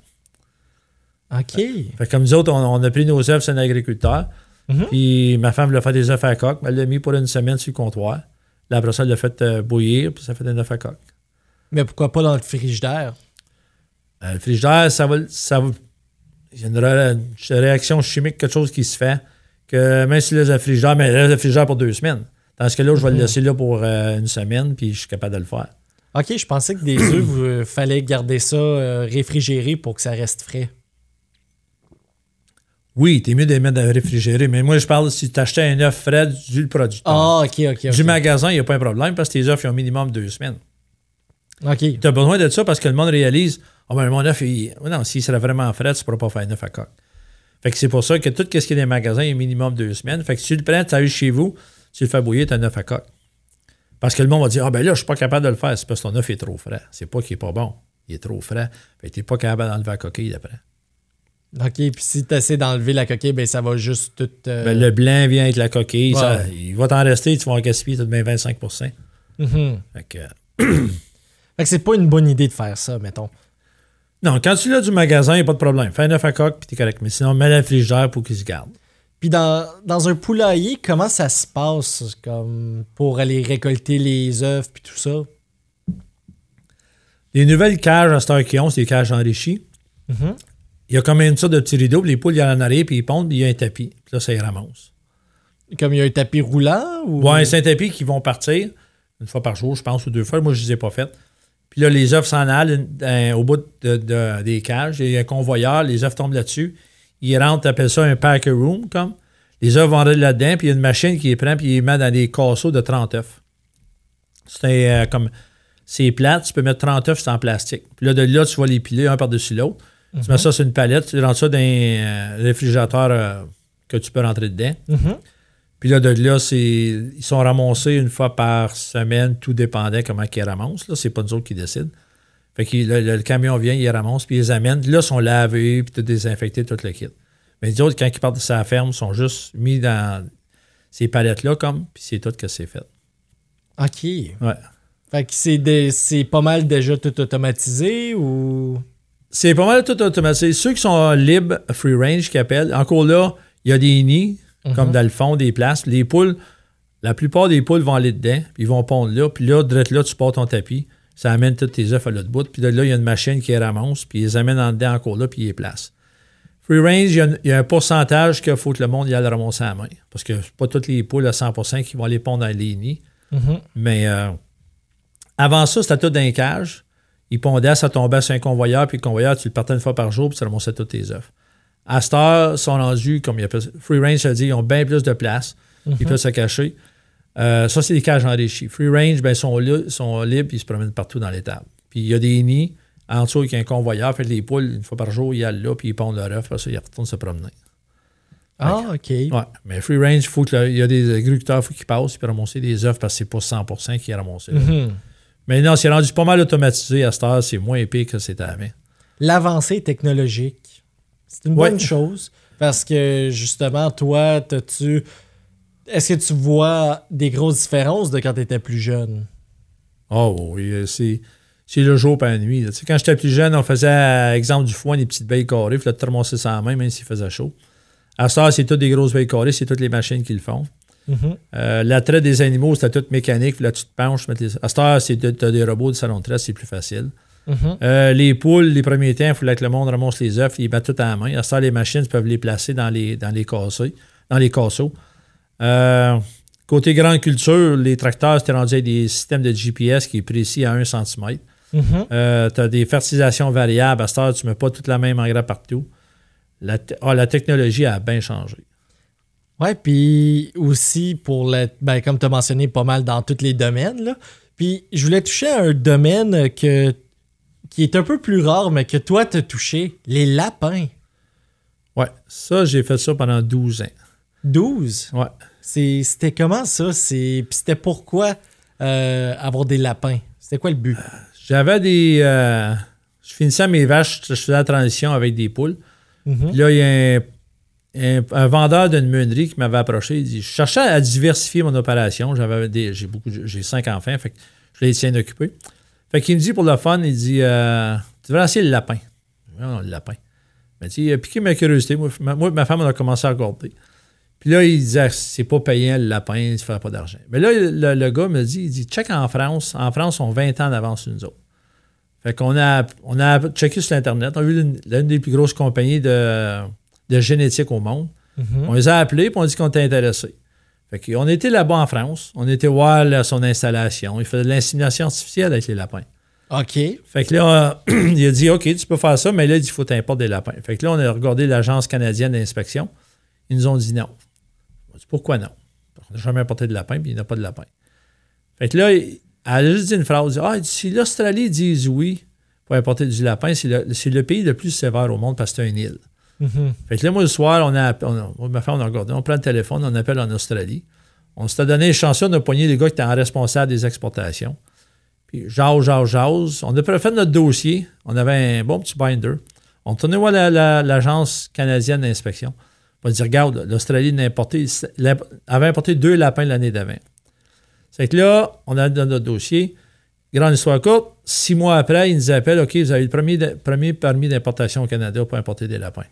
OK. Fait, fait que comme nous autres, on, on a pris nos œufs, c'est un agriculteur, mm-hmm. puis ma femme voulait faire des œufs à coque, elle l'a mis pour une semaine sur le comptoir. Là, après ça, elle l'a fait euh, bouillir, puis ça fait un œuf à coque. Mais pourquoi pas dans le frigidaire? Euh, le frigidaire, ça va. Ça va il y a une, ré, une réaction chimique, quelque chose qui se fait, que même si laisse le frigidaire, mais laisse le frigidaire pour deux semaines. Tandis que là, je vais mm-hmm. le laisser là pour euh, une semaine, puis je suis capable de le faire. OK, je pensais que des œufs, il fallait garder ça euh, réfrigéré pour que ça reste frais. Oui, t'es mieux de les mettre dans le réfrigéré, mais moi, je parle si tu achetais un œuf frais du producteur. Ah, OK, OK. okay. Du magasin, il n'y a pas un problème parce que tes œufs, ils ont minimum deux semaines. OK. Tu as besoin de ça parce que le monde réalise oh ben mon œuf, il... non, s'il serait vraiment frais, tu ne pourras pas faire un œuf à coque. Fait que c'est pour ça que tout ce qui est dans les magasins, il y a minimum deux semaines. Fait que si tu le prends, tu arrives chez vous, tu le fais bouillir, tu as un œuf à coque. Parce que le monde va dire ah ben là, je suis pas capable de le faire, c'est parce que ton œuf est trop frais. C'est pas qu'il est pas bon, il est trop frais. Fait que tu n'es pas capable d'enlever la coquille d'après. OK, puis si tu essaies d'enlever la coquille, ben ça va juste tout. Euh... Ben, le blanc vient avec la coquille, ouais. ça, il va t'en rester, tu vas en gaspiller tout de même vingt-cinq pour cent. Mm-hmm. Fait que. Fait que c'est pas une bonne idée de faire ça, mettons. Non, quand tu l'as du magasin, il n'y a pas de problème. Fais un œuf à coque, puis t'es correct. Mais sinon, mets le frigidaire pour qu'il se garde. Puis dans, dans un poulailler, comment ça se passe comme pour aller récolter les œufs puis tout ça? Les nouvelles cages à cette heure qu'ils ont, c'est des cages enrichies. Mm-hmm. Il y a comme une sorte de petit rideau, puis les poules, il y en a en arrière, puis ils pondent, puis il y a un tapis. Puis là, ça y ramasse. Comme il y a un tapis roulant? Ou... Oui, c'est un tapis qui vont partir une fois par jour, je pense, ou deux fois. Moi, je ne les ai pas faites. Puis là, les œufs s'en allent euh, au bout de, de, des cages. Il y a un convoyeur, les œufs tombent là-dessus. Ils rentrent, tu appelles ça un packer room, comme. Les œufs vont rentrer là-dedans, puis il y a une machine qui les prend, puis il les met dans des casseaux de trente œufs. C'est euh, comme. C'est plate, tu peux mettre trente œufs, c'est en plastique. Puis là, de là, tu vas les piler un par-dessus l'autre. Mm-hmm. Tu mets ça sur une palette, tu rentres ça dans un réfrigérateur euh, que tu peux rentrer dedans. Mm-hmm. Puis là, de là, c'est, ils sont ramassés une fois par semaine, tout dépendait comment ils ramassent. Là, c'est pas nous autres qui décident. Fait que le, le, le camion vient, il les ramasse, puis ils les amènent. Là, ils sont lavés, puis tout désinfectés, tout le kit. Mais les autres, quand ils partent de sa ferme, sont juste mis dans ces palettes-là, comme, puis c'est tout que c'est fait. OK. Ouais. Fait que c'est, de, c'est pas mal déjà tout automatisé ou... C'est pas mal tout automatisé. Ceux qui sont libres, free range, qui appellent, encore là, il y a des nids, mm-hmm. comme dans le fond, des places. Les poules, la plupart des poules vont aller dedans, puis ils vont pondre là, puis là, direct là, tu portes ton tapis, ça amène tous tes œufs à l'autre bout, puis de là, il y a une machine qui les ramasse, puis ils les amènent en dedans encore là, puis ils les placent. Free range, il y, a, il y a un pourcentage qu'il faut que le monde y aille le ramasser à la main. Parce que c'est pas toutes les poules à cent pour cent qui vont aller pondre dans les nids. Mm-hmm. Mais euh, avant ça, c'était tout dans les cages. Ils pondaient, ça tombait sur un convoyeur, puis le convoyeur, tu le partais une fois par jour, puis tu ramassais tous tes œufs. À cette heure, ils sont rendus, comme il appelle ça, free range, ça veut dire ils ont bien plus de place. Mm-hmm. Ils peuvent se cacher. Euh, ça, c'est des cages enrichies. Free range, ben, ils sont, li- sont libres, puis ils se promènent partout dans l'étable. Puis il y a des nids. En dessous, il y a un convoyeur, fait les poules, une fois par jour, ils allent là, puis ils pondent leur œuf, parce qu'ils retournent se promener. Ah, OK. Ouais, mais free range, il faut que il y a des agriculteurs faut qu'ils passent, puis ramasser des œufs, parce que c'est pas cent pour cent qui est ramassé. Mm-hmm. Mais non, c'est rendu pas mal automatisé à cette heure, c'est moins épais que c'était avant. L'avancée technologique, c'est une ouais. bonne chose, parce que justement, toi, t'as-tu. Est-ce que tu vois des grosses différences de quand tu étais plus jeune? Oh oui, c'est. C'est le jour pas la nuit. Tu sais, quand j'étais plus jeune, on faisait, exemple du foin, des petites baies carrées. Il fallait te ramasser ça en main, même s'il faisait chaud. À ça, c'est toutes des grosses baies carrées, c'est toutes les machines qui le font. Mm-hmm. Euh, l'attrait des animaux, c'était tout mécanique. Là, tu te penches. Les... À cette heure, tu as des robots de salon de trait, c'est plus facile. Mm-hmm. Euh, les poules, les premiers temps, il fallait que le monde ramasse les œufs, ils mettent tout à la main. À cette heure, les machines peuvent les placer dans les, dans les, cassés, dans les casseaux. Euh, côté grande culture, les tracteurs, c'était rendu avec des systèmes de G P S qui est précis à un centimètre. Mm-hmm. Euh, tu as des fertilisations variables. À cette heure, tu ne mets pas toute la même engrais partout. La, te- ah, la technologie a bien changé. Oui, puis aussi, pour le, ben, comme tu as mentionné pas mal dans tous les domaines, là. Puis je voulais toucher à un domaine que, qui est un peu plus rare, mais que toi, tu as touché, les lapins. Oui, ça, j'ai fait ça pendant douze ans. douze? Oui. C'est, c'était comment ça? C'est, puis c'était pourquoi euh, avoir des lapins? C'était quoi le but? Euh, J'avais des... Euh, je finissais mes vaches, je faisais la transition avec des poules. Mm-hmm. Puis là, il y a un, un, un vendeur d'une meunerie qui m'avait approché. Il dit, je cherchais à diversifier mon opération. J'avais des, j'ai, beaucoup, j'ai cinq enfants, fait que je les tiens occupés. Fait qu'il me dit, pour le fun, il dit, euh, tu devrais essayer le lapin. Non, le lapin. Il m'a dit, il a piqué ma curiosité. Moi, ma, moi, ma femme, on a commencé à regarder. Puis là, il disait, c'est pas payant le lapin, il ne fait pas d'argent. Mais là, le, le gars me dit, il dit, check en France. En France, on a vingt ans d'avance sur nous autres. Fait qu'on a, on a checké sur Internet. On a vu l'une, l'une des plus grosses compagnies de, de génétique au monde. Mm-hmm. On les a appelés et on a dit qu'on était intéressés. Fait qu'on était là-bas en France. On était voir là, son installation. Il faisait de l'insémination artificielle avec les lapins. OK. Fait que là, euh, il a dit, OK, tu peux faire ça, mais là, il dit, il faut t'importer des lapins. Fait que là, on a regardé l'Agence canadienne d'inspection. Ils nous ont dit non. On a dit, pourquoi non? On n'a jamais importé de lapin, puis il n'y a pas de lapin. Fait que là, elle a juste dit une phrase. Ah, si l'Australie dit oui pour importer du lapin, c'est le, c'est le pays le plus sévère au monde parce que c'est une île. Mm-hmm. Fait que là, moi, le soir, on a, on a, ma femme, on a regardé, on prend le téléphone, on appelle en Australie. On s'était donné les chanceux, on a poigné les gars qui étaient en responsable des exportations. Puis, jase, jase, jase. On a fait notre dossier. On avait un bon petit binder. On tournait voir la, la, l'Agence canadienne d'inspection. On a dit, regarde, l'Australie a importé, avait importé deux lapins l'année d'avant. C'est que là, on a dans notre dossier, grande histoire courte, six mois après, ils nous appellent, OK, vous avez le premier, de, premier permis d'importation au Canada pour importer des lapins.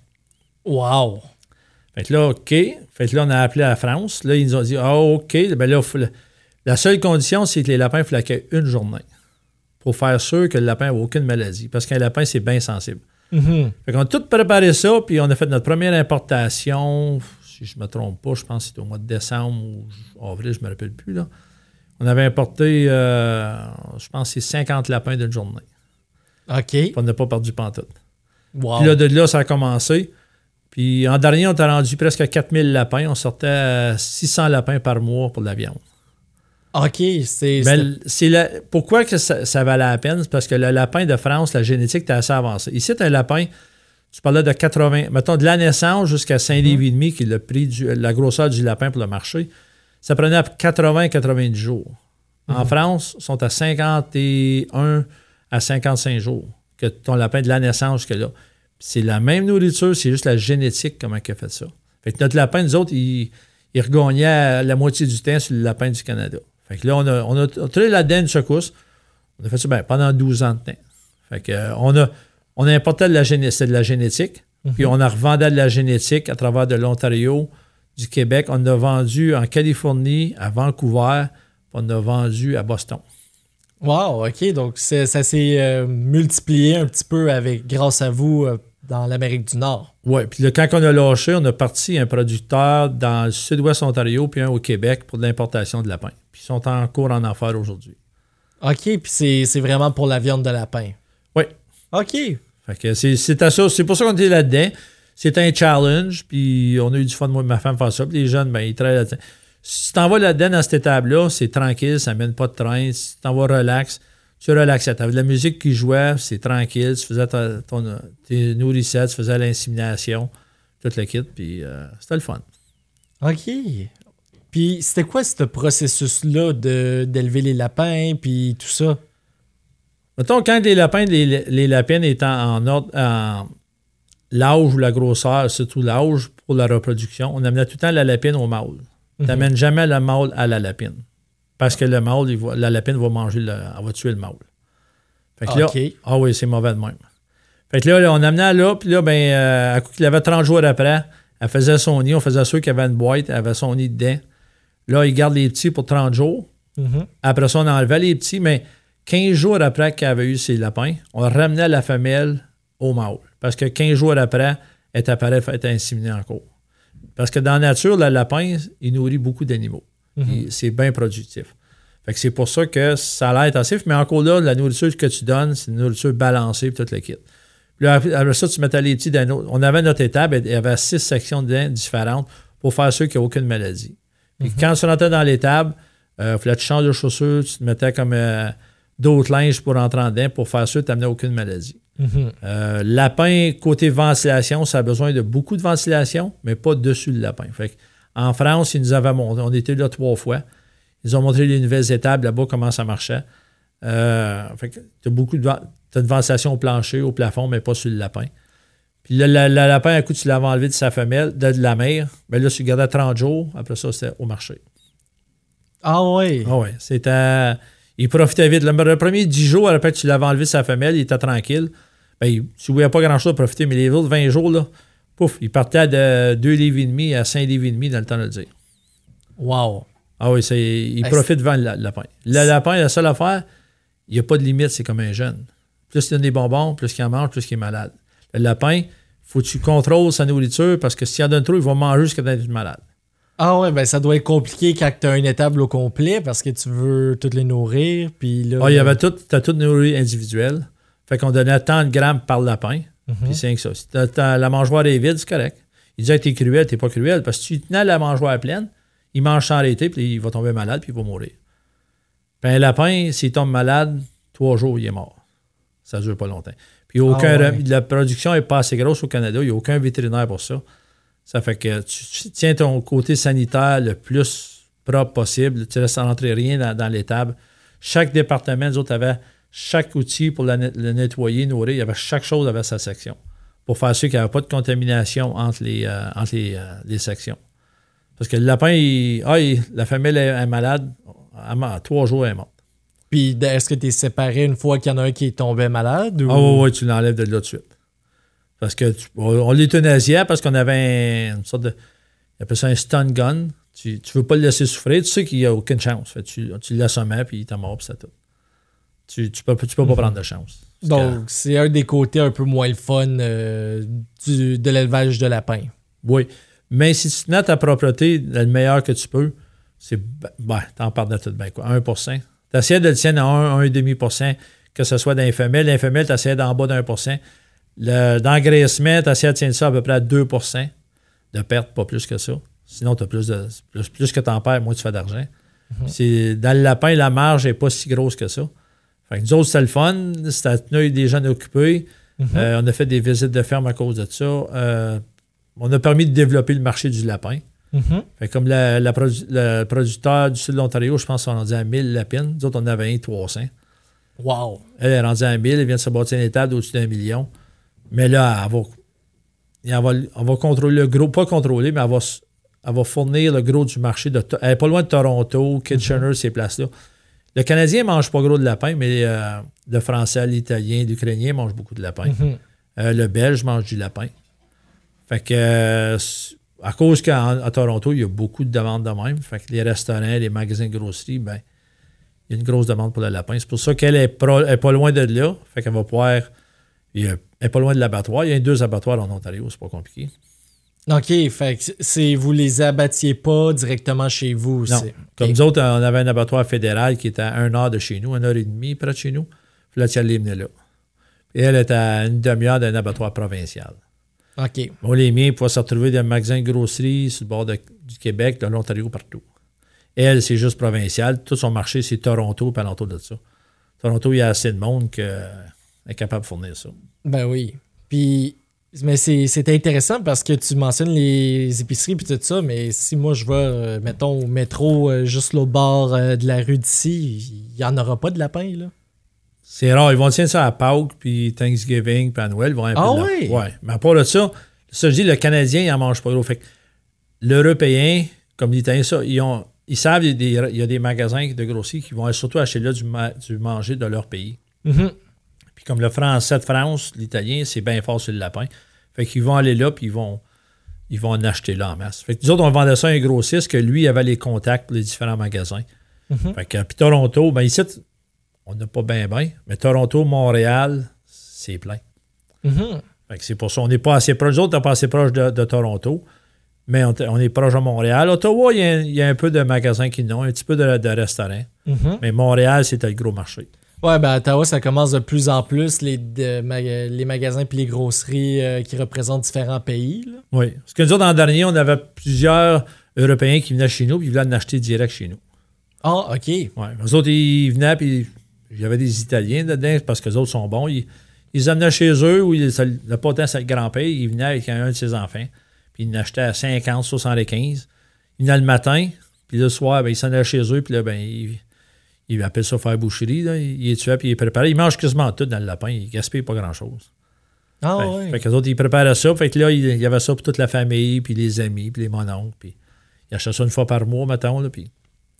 Wow! Fait que là, OK. Fait que là, on a appelé la France. Là, ils nous ont dit, ah, OK. Ben là, faut, la seule condition, c'est que les lapins, il faut l'accueillir une journée pour faire sûr que le lapin n'a aucune maladie. Parce qu'un lapin, c'est bien sensible. Mm-hmm. Fait qu'on a tout préparé ça, puis on a fait notre première importation, si je ne me trompe pas, je pense que c'était au mois de décembre ou avril, je ne me rappelle plus. Là. On avait importé, euh, je pense, c'est cinquante lapins d'une journée. OK. Puis on n'a pas perdu pantoute. Wow. Puis là, de là, ça a commencé. Puis en dernier, on a rendu presque quatre mille lapins. On sortait à six cents lapins par mois pour de la viande. OK, c'est... Ben, c'est la, pourquoi que ça, ça valait la peine? C'est parce que le lapin de France, la génétique était assez avancée. Ici, tu as un lapin, tu parlais de quatre-vingts... Mettons, de la naissance jusqu'à cinq livres et demi, qui est le prix du, la grosseur du lapin pour le marché, ça prenait à quatre-vingts à quatre-vingt-dix jours. Mm-hmm. En France, ils sont à cinquante et un à cinquante-cinq jours que ton lapin de la naissance jusque là. C'est la même nourriture, c'est juste la génétique, comment il a fait ça. Fait que notre lapin, nous autres, il, il regagnait la moitié du temps sur le lapin du Canada. Fait que là, on a, on a tiré là-dedans une secousse. On a fait ça ben, pendant douze ans de temps. Fait que, euh, on, a, on a importé de la, géné- de la génétique, mm-hmm. puis on a revendu de la génétique à travers de l'Ontario, du Québec. On a vendu en Californie, à Vancouver, puis on a vendu à Boston. Wow, OK. Donc, c'est, ça s'est euh, multiplié un petit peu avec grâce à vous euh, dans l'Amérique du Nord. Oui, puis quand on a lâché, on a parti un producteur dans le sud-ouest Ontario puis un au Québec pour de l'importation de lapin. Puis ils sont en cours en affaires aujourd'hui. OK, puis c'est, c'est vraiment pour la viande de lapin. Oui. OK. Fait que c'est, c'est, à ça, c'est pour ça qu'on était là-dedans. C'est un challenge, puis on a eu du fun, moi et ma femme, faire ça. Puis les jeunes, ben, ils travaillent là-dedans. Si tu t'en vas là-dedans, dans cette étape-là, c'est tranquille, ça mène pas de train. Si tu t'en vas relax, tu relaxais. Tu avais de la musique qui jouait, c'est tranquille. Tu faisais ta, ton, tes nourrissets, tu faisais l'insémination, tout le kit, puis euh, c'était le fun. OK. Puis c'était quoi ce processus-là de, d'élever les lapins, puis tout ça? Mettons, quand les lapins, les, les lapines étant en ordre, en l'âge ou la grosseur, surtout l'âge pour la reproduction, on amenait tout le temps la lapine au mâle. Tu n'amènes mm-hmm. jamais le mâle à la lapine. Parce que le mâle, il va, la lapine va manger, le, elle va tuer le mâle. Fait que okay. là, ah oui, c'est mauvais de même. Fait que là, là on amenait là, puis là, ben, euh, à coup qu'il avait trente jours après, elle faisait son nid, on faisait sûr qu'il y avait une boîte, elle avait son nid dedans. Là, il garde les petits pour trente jours. Mm-hmm. Après ça, on enlevait les petits, mais quinze jours après qu'elle avait eu ses lapins, on ramenait la femelle au mâle. Parce que quinze jours après, elle est apparue, elle est inséminée encore. Parce que dans la nature, le lapin, il nourrit beaucoup d'animaux. Mm-hmm. C'est bien productif. Fait que c'est pour ça que ça a l'air intensif, mais encore là, la nourriture que tu donnes, c'est une nourriture balancée et tout le kit. Puis là, après ça, tu mettais les petits dans notre... On avait notre étable, il y avait six sections différentes pour faire sûr qu'il n'y a aucune maladie. Puis mm-hmm. quand tu rentrais dans l'étable, il euh, fallait que tu changes de chaussures, tu te mettais comme euh, d'autres linges pour rentrer en dedans pour faire sûr que tu n'amenais aucune maladie. Mm-hmm. Euh, lapin, côté ventilation, ça a besoin de beaucoup de ventilation, mais pas dessus le lapin. Fait en France, ils nous avaient montré, on était là trois fois. Ils ont montré les nouvelles étables là-bas, comment ça marchait. Euh, fait que tu as beaucoup de, t'as de ventilation au plancher, au plafond, mais pas sur le lapin. Puis le, le, le lapin, un coup, tu l'avais enlevé de sa femelle, de, de la mère. Bien là, tu le gardais trente jours. Après ça, c'était au marché. Ah oui? Ah oui. C'était. Il profitait vite. Le, le premier dix jours, après que tu l'avais enlevé de sa femelle, il était tranquille. Bien, il, tu ne voyais pas grand-chose à profiter, mais les autres vingt jours, là, pouf, il partait de deux livres et demi à cinq livres et demi dans le temps de le dire. Wow! Ah oui, c'est, il profite devant le lapin. Le c'est... lapin, la seule affaire, il n'y a pas de limite, c'est comme un jeune. Plus il donne des bonbons, plus il en mange, plus il est malade. Le lapin, il faut que tu contrôles sa nourriture parce que s'il en donne trop, il va manger jusqu'à être malade. Ah ouais, ben ça doit être compliqué quand tu as une étable au complet parce que tu veux toutes les nourrir. Puis là, ah, il y avait tout, tu as tout nourri individuel. Fait qu'on donnait tant de grammes par lapin. Mm-hmm. Puis c'est que ça. Si t'as, t'as, la mangeoire est vide, c'est correct. Il disait que t'es cruel, t'es pas cruel. Parce que si tu tenais la mangeoire pleine, il mange sans arrêter, puis il va tomber malade, puis il va mourir. Puis un lapin, s'il tombe malade, trois jours, il est mort. Ça ne dure pas longtemps. Puis aucun, ah ouais. La production n'est pas assez grosse au Canada. Il n'y a aucun vétérinaire pour ça. Ça fait que tu, tu tiens ton côté sanitaire le plus propre possible. Tu ne laisses rentrer rien dans, dans l'étable. Chaque département, nous autres, avait chaque outil pour la, le nettoyer, nourrir. Il y avait chaque chose avait sa section. Pour faire sûr qu'il n'y avait pas de contamination entre les, euh, entre les, euh, les sections. Parce que le lapin, il, ah, il, la femelle est, est malade. À trois jours, elle est morte. Puis, est-ce que tu es séparé une fois qu'il y en a un qui est tombé malade? Ou... Ah oui, oui, tu l'enlèves de là tout de suite. Parce que tu, on l'euthanasiait parce qu'on avait un, une sorte de... On appelle ça un stun gun. Tu ne veux pas le laisser souffrir. Tu sais qu'il n'y a aucune chance. Fait, tu, tu l'assommais, puis il t'a mort, puis c'est tout. Tu ne tu peux, tu peux pas mm-hmm. prendre de chance. Donc, que... c'est un des côtés un peu moins le fun euh, du, de l'élevage de lapins. Oui. Mais si tu tenais ta propreté le meilleur que tu peux, c'est ben, t'en parles de tout bien quoi, un pour cent. Tu essaies de le tiendre à un, un virgule cinq pour cent, que ce soit dans les femelles. Les femelles, tu essaies d'en bas d'un pour cent. Le, d'engraissement, tu essaies de tiendre ça à peu près à deux pour cent de perte, pas plus que ça. Sinon, tu as plus, de, plus, plus que tu en perds, moins tu fais d'argent. Mm-hmm. C'est, dans le lapin, la marge n'est pas si grosse que ça. Fait que nous autres, c'était le fun. C'était tenu des jeunes occupés. Mm-hmm. Euh, on a fait des visites de ferme à cause de ça. Euh, on a permis de développer le marché du lapin. Mm-hmm. Fait comme la, la produ- le producteur du sud de l'Ontario, je pense qu'on est rendu à mille lapines. Nous autres, on avait un trois cents. Wow! Elle est rendue à mille. Elle vient de se bâtir une étable au-dessus d'un million. Mais là, elle va, elle va, elle va contrôler le gros, pas contrôler, mais elle va, elle va fournir le gros du marché. De, elle n'est pas loin de Toronto, Kitchener, mm-hmm. ces places-là. Le Canadien ne mange pas gros de lapin, mais euh, le Français, l'Italien, l'Ukrainien mangent beaucoup de lapin. Mm-hmm. Euh, le Belge mange du lapin. Fait que, euh, à cause qu'à à Toronto, il y a beaucoup de demandes de même. Fait que les restaurants, les magasins de grosserie, ben, il y a une grosse demande pour le lapin. C'est pour ça qu'elle est, pro, est pas loin de là. Fait qu'elle va pouvoir Il n'est pas loin de l'abattoir. Il y a deux abattoirs en Ontario, c'est pas compliqué. OK, fait que c'est, vous les abattiez pas directement chez vous. Non. C'est... Comme okay. nous autres, on avait un abattoir fédéral qui était à une heure de chez nous, une heure et demie près de chez nous. Puis là, tu allais l'amener là. Et elle était à une demi-heure d'un abattoir provincial. OK. Bon, les miens pouvaient se retrouver dans un magasin de grosserie sur le bord de, du Québec, de l'Ontario, partout. Elle, c'est juste provincial. Tout son marché, c'est Toronto, puis alentour de ça. Toronto, il y a assez de monde qu'elle est capable de fournir ça. Ben oui. Puis, mais c'est, c'est intéressant parce que tu mentionnes les épiceries puis tout ça, mais si moi je vais, euh, mettons, au métro, euh, juste l'autre bord euh, de la rue d'ici, il n'y en aura pas de lapin, là? C'est rare. Ils vont tenir ça à Pâques, puis Thanksgiving, puis à Noël. Ils vont un ah peu oui? Ouais. Mais à part de ça, ça, je dis, le Canadien, il n'en mange pas gros. Fait que l'Européen, comme l'Italien, ça, ils ont... Ils savent qu'il y, y a des magasins de grossiers qui vont surtout acheter là du, ma- du manger de leur pays. Mm-hmm. Puis comme le français de France, l'italien, c'est bien fort sur le lapin. Fait qu'ils vont aller là, puis ils vont, ils vont en acheter là en masse. Fait que nous autres, on vendait ça à un grossiste que lui avait les contacts pour les différents magasins. Mm-hmm. Fait que puis Toronto, ben ici, on n'a pas bien bien, mais Toronto, Montréal, c'est plein. Mm-hmm. Fait que c'est pour ça. On n'est pas assez proche. Nous autres, on n'est pas assez proche de, de Toronto. Mais on, on est proche de Montréal. Ottawa, il y, a, il y a un peu de magasins qui n'ont, un petit peu de, de restaurants. Mm-hmm. Mais Montréal, c'est le gros marché. Ouais, ben à Ottawa, ça commence de plus en plus, les, de, ma- les magasins puis les grosseries euh, qui représentent différents pays, là. Oui. Parce que nous autres, l'an dernier, on avait plusieurs Européens qui venaient chez nous puis ils voulaient en acheter direct chez nous. Ah, OK. Oui. Eux autres, ils venaient puis il y avait des Italiens dedans parce que les autres sont bons. Ils, ils amenaient chez eux ou ils, le potin, c'est le grand-père. Ils venaient avec un de ses enfants. Puis ils l'achetaient à cinquante, soixante-quinze. Ils venaient le matin, puis le soir, ben, ils s'en allaient chez eux, puis là, ben, ils, ils appellent ça faire boucherie. Là. Il est tué, puis il est préparé. Ils mangent quasiment tout dans le lapin. Ils ne gaspillent pas grand-chose. Ah, fait, ouais. Fait que les autres, ils préparaient ça. Fait que là, il y avait ça pour toute la famille, puis les amis, puis les mononcles. Puis ils achetaient ça une fois par mois, mettons, là, puis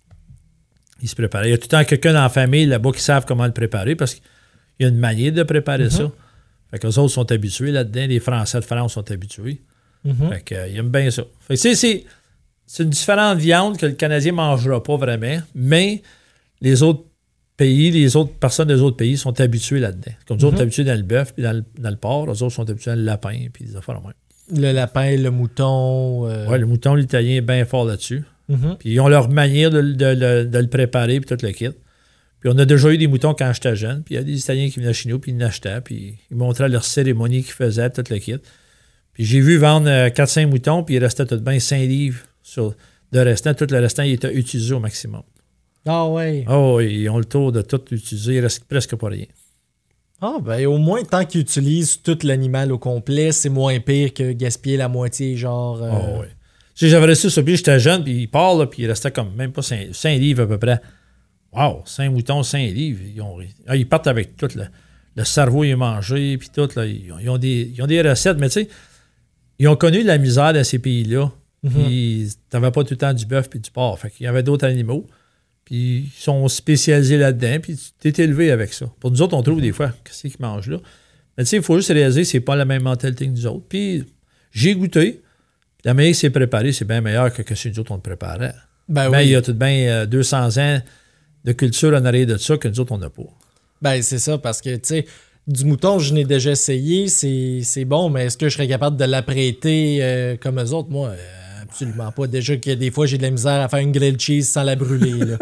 ils se préparaient. Il y a tout le temps quelqu'un dans la famille là-bas qui savent comment le préparer, parce qu'il y a une manière de préparer mm-hmm. ça. Fait que les autres sont habitués là-dedans. Les Français de France sont habitués. Mm-hmm. Fait qu'ils euh, aiment bien ça. Fait que c'est, c'est, c'est une différente viande que le Canadien ne mangera pas vraiment, mais les autres pays, les autres personnes des autres pays sont habitués là-dedans. Comme nous mm-hmm. autres, on est habitués dans le bœuf puis dans le, dans le porc. Les autres sont habitués dans le lapin puis des affaires de même. Le lapin, le mouton. Euh... Oui, le mouton, l'Italien est bien fort là-dessus. Mm-hmm. Puis ils ont leur manière de, de, de, de le préparer puis tout le kit. Puis on a déjà eu des moutons quand j'étais jeune. Puis il y a des Italiens qui venaient chez nous puis ils l'achetaient. Puis ils montraient leur cérémonie qu'ils faisaient, tout le kit. Puis j'ai vu vendre euh, quatre cinq moutons, puis il restait tout de bien cinq livres sur, de restant. Tout le restant, il était utilisé au maximum. Ah ouais. Ah oh, oui, ils ont le tour de tout utiliser. Il reste presque pas rien. Ah ben au moins, tant qu'ils utilisent tout l'animal au complet, c'est moins pire que gaspiller la moitié, genre... Euh... Oh oui. Tu sais, j'avais resté sur pied, j'étais jeune, puis il part, là, puis il restait comme même pas cinq livres à peu près. Wow, cinq moutons, cinq livres. Ils, ont, ah, ils partent avec tout. Le, le cerveau, il est mangé, puis tout. Là, ils, ils, ont des, ils ont des recettes, mais tu sais... Ils ont connu la misère dans ces pays-là. Puis, mm-hmm. t'avais pas tout le temps du bœuf puis du porc. Fait qu'il y avait d'autres animaux. Puis, ils sont spécialisés là-dedans. Puis, tu t'es élevé avec ça. Pour nous autres, on trouve des fois, qu'est-ce qu'ils mangent là? Mais tu sais, il faut juste réaliser que c'est pas la même mentalité que nous autres. Puis, j'ai goûté. La manière que c'est préparé, c'est bien meilleur que, que si nous autres, on le préparait. Ben Mais oui. il y a tout de bien euh, deux cents ans de culture en arrière de ça que nous autres, on n'a pas. Ben, c'est ça, parce que, tu sais, du mouton, je n'ai déjà essayé, c'est, c'est bon, mais est-ce que je serais capable de l'apprêter euh, comme eux autres? Moi, euh, absolument pas. Déjà que des fois, j'ai de la misère à faire une grilled cheese sans la brûler. Là.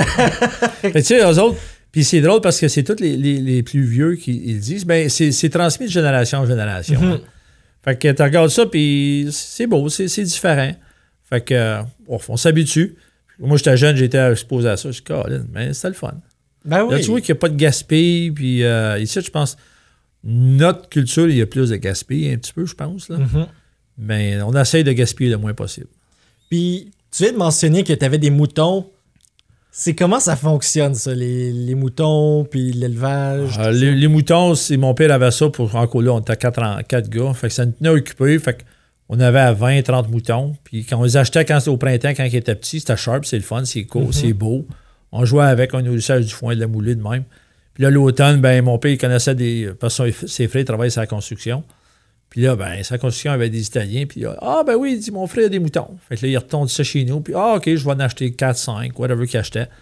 Fait tu sais, eux autres, puis c'est drôle parce que c'est tous les, les, les plus vieux qui ils disent, ben c'est, c'est transmis de génération en génération. Mm-hmm. Hein. Fait que tu regardes ça, puis c'est beau, c'est, c'est différent. Fait que, euh, on s'habitue. Moi, j'étais jeune, j'étais exposé à ça. Je dis, oh, mais c'était le fun. Ben oui. Là, tu vois qu'il n'y a pas de gaspille. Puis euh, ici, je pense, notre culture, il y a plus de gaspille, un petit peu, je pense. Là. Mm-hmm. Mais on essaye de gaspiller le moins possible. Puis, tu viens de mentionner que tu avais des moutons. C'est comment ça fonctionne, ça, les, les moutons, puis l'élevage? Euh, les, les moutons, c'est, mon père avait ça pour encore là, on était quatre, quatre gars. Fait que ça nous tenait occupés. Fait qu'on avait vingt trente moutons. Puis quand on les achetait quand c'était au printemps, quand ils étaient petits, c'était sharp, c'est le fun, c'est cool, mm-hmm. c'est beau. On jouait avec, on nourrissait du foin, de la moulée de même. Puis là, l'automne, ben mon père, il connaissait des... Parce que ses frères travaillaient sur la construction. Puis là, ben sa construction avait des Italiens. Puis là, ah, ben oui, il dit, mon frère a des moutons. Fait que là, il retourne ça chez nous. Puis, ah, OK, je vais en acheter quatre cinq, whatever qu'il achetait.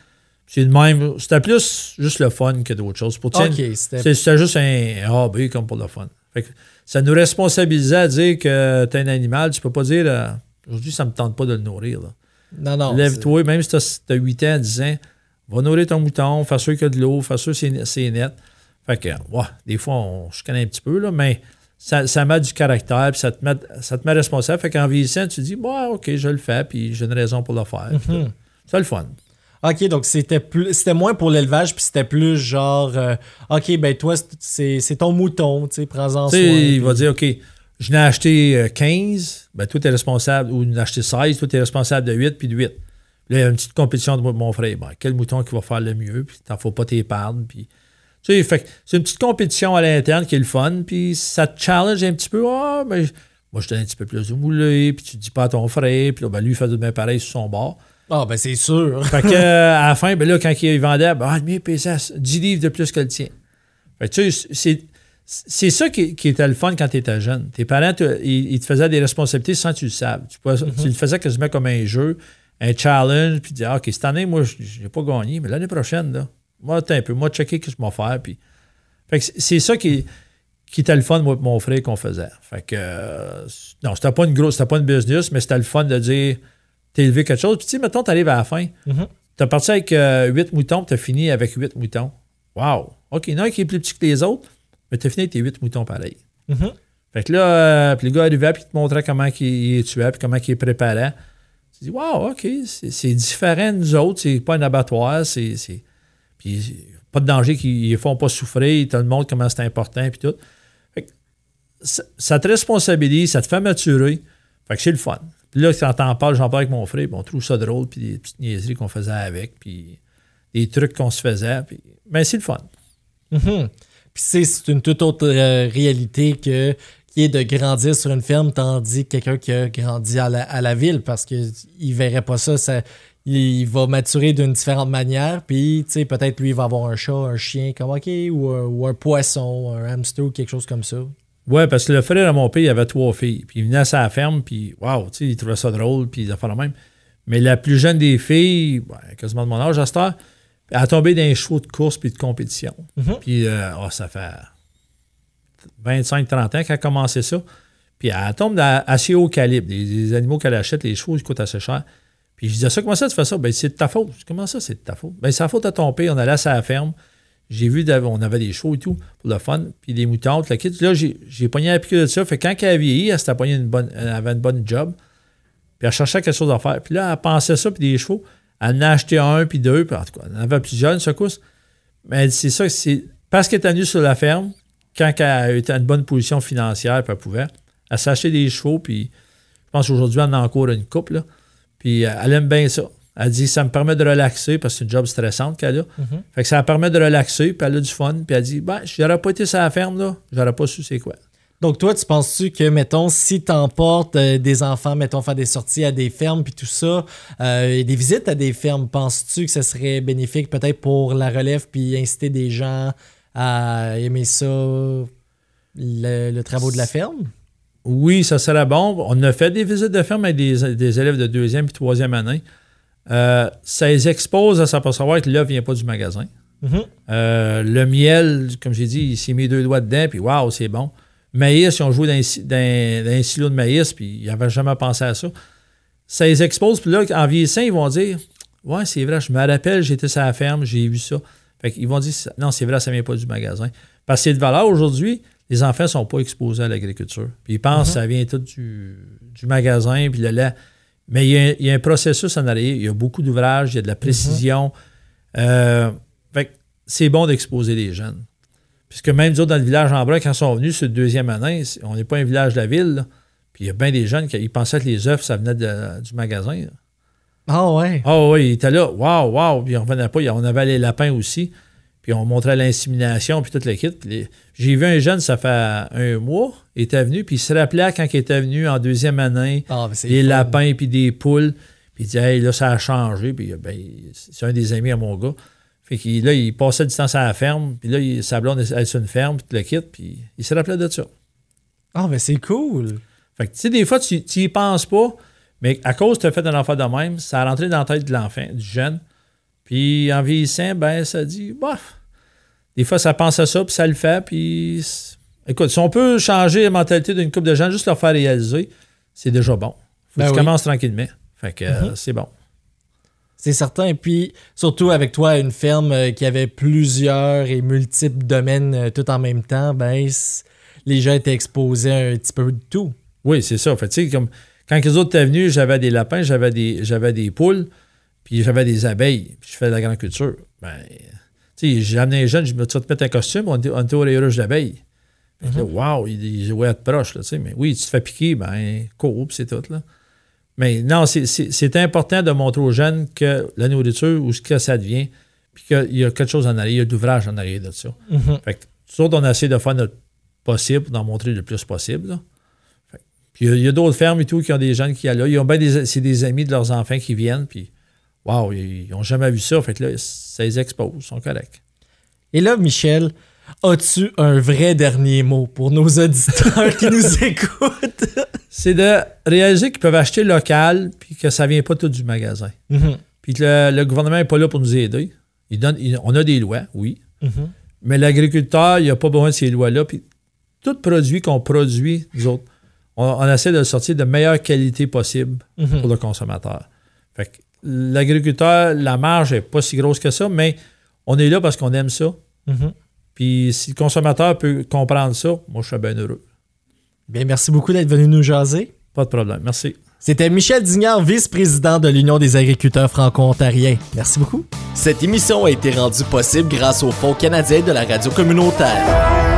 C'est de même. C'était plus juste le fun que d'autres choses. Pour, OK, c'était... c'était juste un hobby comme pour le fun. Fait que ça nous responsabilisait à dire que t'es un animal. Tu peux pas dire euh, aujourd'hui, ça me tente pas de le nourrir. Là. Non, non. Lève-toi, même si t'as huit ans, dix ans, va nourrir ton mouton, fais sûr qu'il y a de l'eau, fais sûr que c'est net. Fait que, ouais, des fois, on, je connais un petit peu, là, mais ça, ça met du caractère, puis ça te met, ça te met responsable. Fait qu'en vieillissant, tu te dis, bah, OK, je le fais, puis j'ai une raison pour le faire. Mm-hmm. C'est le fun. OK, donc c'était plus c'était moins pour l'élevage, puis c'était plus genre, euh, OK, ben toi, c'est, c'est ton mouton, tu sais, prends-en soin. Il va dire, OK, je n'ai acheté quinze, ben toi, tu es responsable, ou je n'ai acheté seize, toi, tu es responsable de huit, puis de huit. Là, il y a une petite compétition de mon frère. Ben, quel mouton qui va faire le mieux, puis t'en faut pas t'épargner, puis... Tu sais, fait, c'est une petite compétition à l'interne qui est le fun, puis ça te challenge un petit peu. Ah, oh, ben, moi, je donne un petit peu plus de moulé, puis tu dis pas à ton frère, puis là, ben, lui, il fait du bien pareil sur son bord. Ah, oh, ben, c'est sûr. Fait que, euh, à la fin, ben là, quand il vendait, ben, ah, le mien pesait dix livres de plus que le tien. Fait que, tu sais, c'est, c'est ça qui, qui était le fun quand tu étais jeune. Tes parents, ils, ils te faisaient des responsabilités sans que tu le saves. Tu, mm-hmm. tu le faisais quasiment comme un jeu, un challenge, puis tu dis, ah, OK, cette année, moi, je n'ai pas gagné, mais l'année prochaine, là, moi, attends un peu, moi, checker ce que je vais faire. Puis... Fait que c'est ça qui, qui était le fun, moi, mon frère, qu'on faisait. Fait que, euh, non, c'était pas une grosse, c'était pas une business, mais c'était le fun de dire, t'as élevé quelque chose. Puis, tu sais, mettons, t'arrives à la fin, mm-hmm. t'as parti avec euh, huit moutons, puis t'as fini avec huit moutons. Wow! OK, il y en a un qui est plus petit que les autres, mais t'as fini avec tes huit moutons pareils. Mm-hmm. Fait que là, euh, puis le gars arrivait, puis il te montrait comment il tuait, puis comment il est préparé. Tu dis, wow, OK, c'est, c'est différent de nous autres, c'est pas un abattoir, c'est. c'est... Puis, pas de danger qu'ils ne font pas souffrir, ils te montrent comment c'est important, puis tout. Fait que ça, ça te responsabilise, ça te fait maturer. Fait que c'est le fun. Puis là, quand t'en parles, j'en parle avec mon frère, puis on trouve ça drôle, puis des petites niaiseries qu'on faisait avec, puis des trucs qu'on se faisait. Puis... Mais c'est le fun. Mm-hmm. Puis c'est, c'est une toute autre euh, réalité que, qui est de grandir sur une ferme, tandis que quelqu'un qui a grandi à la, à la ville, parce qu'il ne verrait pas ça, ça il va maturer d'une différente manière, puis tu sais, peut-être lui, il va avoir un chat, un chien, comme OK, ou un, ou un poisson, un hamster, ou quelque chose comme ça. Ouais, parce que le frère à mon père, il avait trois filles, puis il venait à sa ferme, puis waouh, tu sais, il trouvait ça drôle, puis il a fait le même. Mais la plus jeune des filles, ouais, quasiment de mon âge à cette heure, elle a tombé dans les chevaux de course puis de compétition. Mm-hmm. Puis, euh, oh, ça fait vingt-cinq trente ans qu'elle a commencé ça. Puis elle tombe dans assez haut calibre. Les, les animaux qu'elle achète, les chevaux, ils coûtent assez cher. Puis je disais ça, comment ça tu fais ça? Ben, c'est de ta faute. Comment ça, c'est de ta faute? Ben, c'est la faute à ton père. On allait à sa ferme. J'ai vu, on avait des chevaux et tout, pour le fun. Puis des moutons, tout le kit. Là, j'ai, j'ai pogné la piqûre de ça. Fait que quand elle a vieilli, elle s'était pogné une bonne, elle avait une bonne job. Puis elle cherchait quelque chose à faire. Puis là, elle pensait ça, puis des chevaux. Elle en a acheté un, puis deux. Puis en tout cas, elle en avait plusieurs, une secousse. Mais c'est ça, c'est parce qu'elle était venue sur la ferme, quand elle était en une bonne position financière, puis elle pouvait, elle s'est acheté des chevaux, puis je pense qu'aujourd'hui, elle en a encore une couple, là. Puis elle aime bien ça. Elle dit, ça me permet de relaxer, parce que c'est une job stressante qu'elle a. Mm-hmm. Fait que ça me permet de relaxer, puis elle a du fun. Puis elle dit, ben, si j'aurais pas été sur la ferme, là, j'aurais pas su c'est quoi. Donc toi, tu penses-tu que, mettons, si t'emportes euh, des enfants, mettons, faire des sorties à des fermes, puis tout ça, euh, et des visites à des fermes, penses-tu que ce serait bénéfique peut-être pour la relève, puis inciter des gens à aimer ça, le, le travail de la ferme? Oui, ça serait bon. On a fait des visites de ferme avec des, des élèves de deuxième et troisième année. Euh, ça les expose à s'apercevoir que l'œuf ne vient pas du magasin. Mm-hmm. Euh, le miel, comme j'ai dit, il s'est mis deux doigts dedans, puis waouh, c'est bon. Maïs, ils ont joué dans, dans, dans un silo de maïs, puis ils n'avaient jamais pensé à ça. Ça les expose, puis là, en vieillissant, ils vont dire « Ouais, c'est vrai, je me rappelle, j'étais sur la ferme, j'ai vu ça. » Fait qu'ils vont dire « Non, c'est vrai, ça ne vient pas du magasin. » Parce que c'est de valeur aujourd'hui. Les enfants ne sont pas exposés à l'agriculture. Puis ils pensent mm-hmm. que ça vient tout du, du magasin, puis le lait. Mais il y, a, il y a un processus en arrière. Il y a beaucoup d'ouvrages, il y a de la précision. Mm-hmm. Euh, fait que c'est bon d'exposer les jeunes. Puisque même nous autres, dans le village en Brun, quand ils sont venus sur le deuxième année, on n'est pas un village de la ville, là. Puis il y a bien des jeunes qui ils pensaient que les œufs, ça venait de, du magasin. Là. Ah ouais? Ah oui, ils étaient là. Waouh, waouh. Puis on ne revenait pas. On avait les lapins aussi. Puis on montrait l'insémination, puis tout le kit. Puis les... J'ai vu un jeune, ça fait un mois, il était venu, puis il se rappelait quand il était venu en deuxième année, ah, les fun. Lapins, puis des poules. Puis il dit, hey, là, ça a changé. Puis ben, c'est un des amis à mon gars. Fait que là, il passait du temps à la ferme, puis là, il, sa blonde est sur une ferme, puis tout le kit, puis il se rappelait de ça. Ah, mais c'est cool! Fait que, tu sais, des fois, tu n'y penses pas, mais à cause que tu as fait un enfant de même, ça a rentré dans la tête de l'enfant, du jeune. Puis en vieillissant, ben ça dit, bof. Des fois, ça pense à ça, puis ça le fait, puis... Écoute, si on peut changer la mentalité d'une couple de gens, juste leur faire réaliser, c'est déjà bon. Faut ben que tu oui. commences tranquillement. Fait que mm-hmm. euh, c'est bon. C'est certain. Et puis, surtout avec toi, une ferme euh, qui avait plusieurs et multiples domaines euh, tout en même temps, ben, les gens étaient exposés à un petit peu de tout. Oui, c'est ça. Fait, tu sais, comme quand les autres étaient venus, j'avais des lapins, j'avais des, j'avais des poules, puis j'avais des abeilles, puis je fais de la grande culture. Ben, tu sais, j'ai amené les jeunes, je me suis dit, mettre un costume, on était, on était au rayonnage d'abeilles. Fait que là, wow, il, il jouait à être proche, là, tu sais. Mais oui, tu te fais piquer, ben, cours, puis c'est tout, là. Mais non, c'est, c'est, c'est important de montrer aux jeunes que la nourriture, ou ce que ça devient, puis qu'il y a quelque chose en arrière, il y a de l'ouvrage en arrière de ça. Mm-hmm. Fait que, nous autres, on a essayé de faire notre possible, d'en montrer le plus possible, là. Fait que, puis il y a, a d'autres fermes et tout qui ont des jeunes qui sont là. Ils ont bien des, c'est des amis de leurs enfants qui viennent, puis wow, ils n'ont jamais vu ça. Fait que là, ça les expose, ils sont corrects. Et là, Michel, as-tu un vrai dernier mot pour nos auditeurs qui nous écoutent? C'est de réaliser qu'ils peuvent acheter local puis que ça ne vient pas tout du magasin. Mm-hmm. Puis que le, le gouvernement n'est pas là pour nous aider. Il donne, il, on a des lois, oui. Mm-hmm. Mais l'agriculteur, il n'a pas besoin de ces lois-là. Puis tout produit qu'on produit, nous autres, on, on essaie de le sortir de meilleure qualité possible mm-hmm. pour le consommateur. Fait que l'agriculteur, la marge n'est pas si grosse que ça, mais on est là parce qu'on aime ça. Mm-hmm. Puis si le consommateur peut comprendre ça, moi, je serais bien heureux. Bien, merci beaucoup d'être venu nous jaser. Pas de problème, merci. C'était Michel Dignard, vice-président de l'Union des agriculteurs franco-ontariens. Merci beaucoup. Cette émission a été rendue possible grâce au Fonds canadien de la radio communautaire.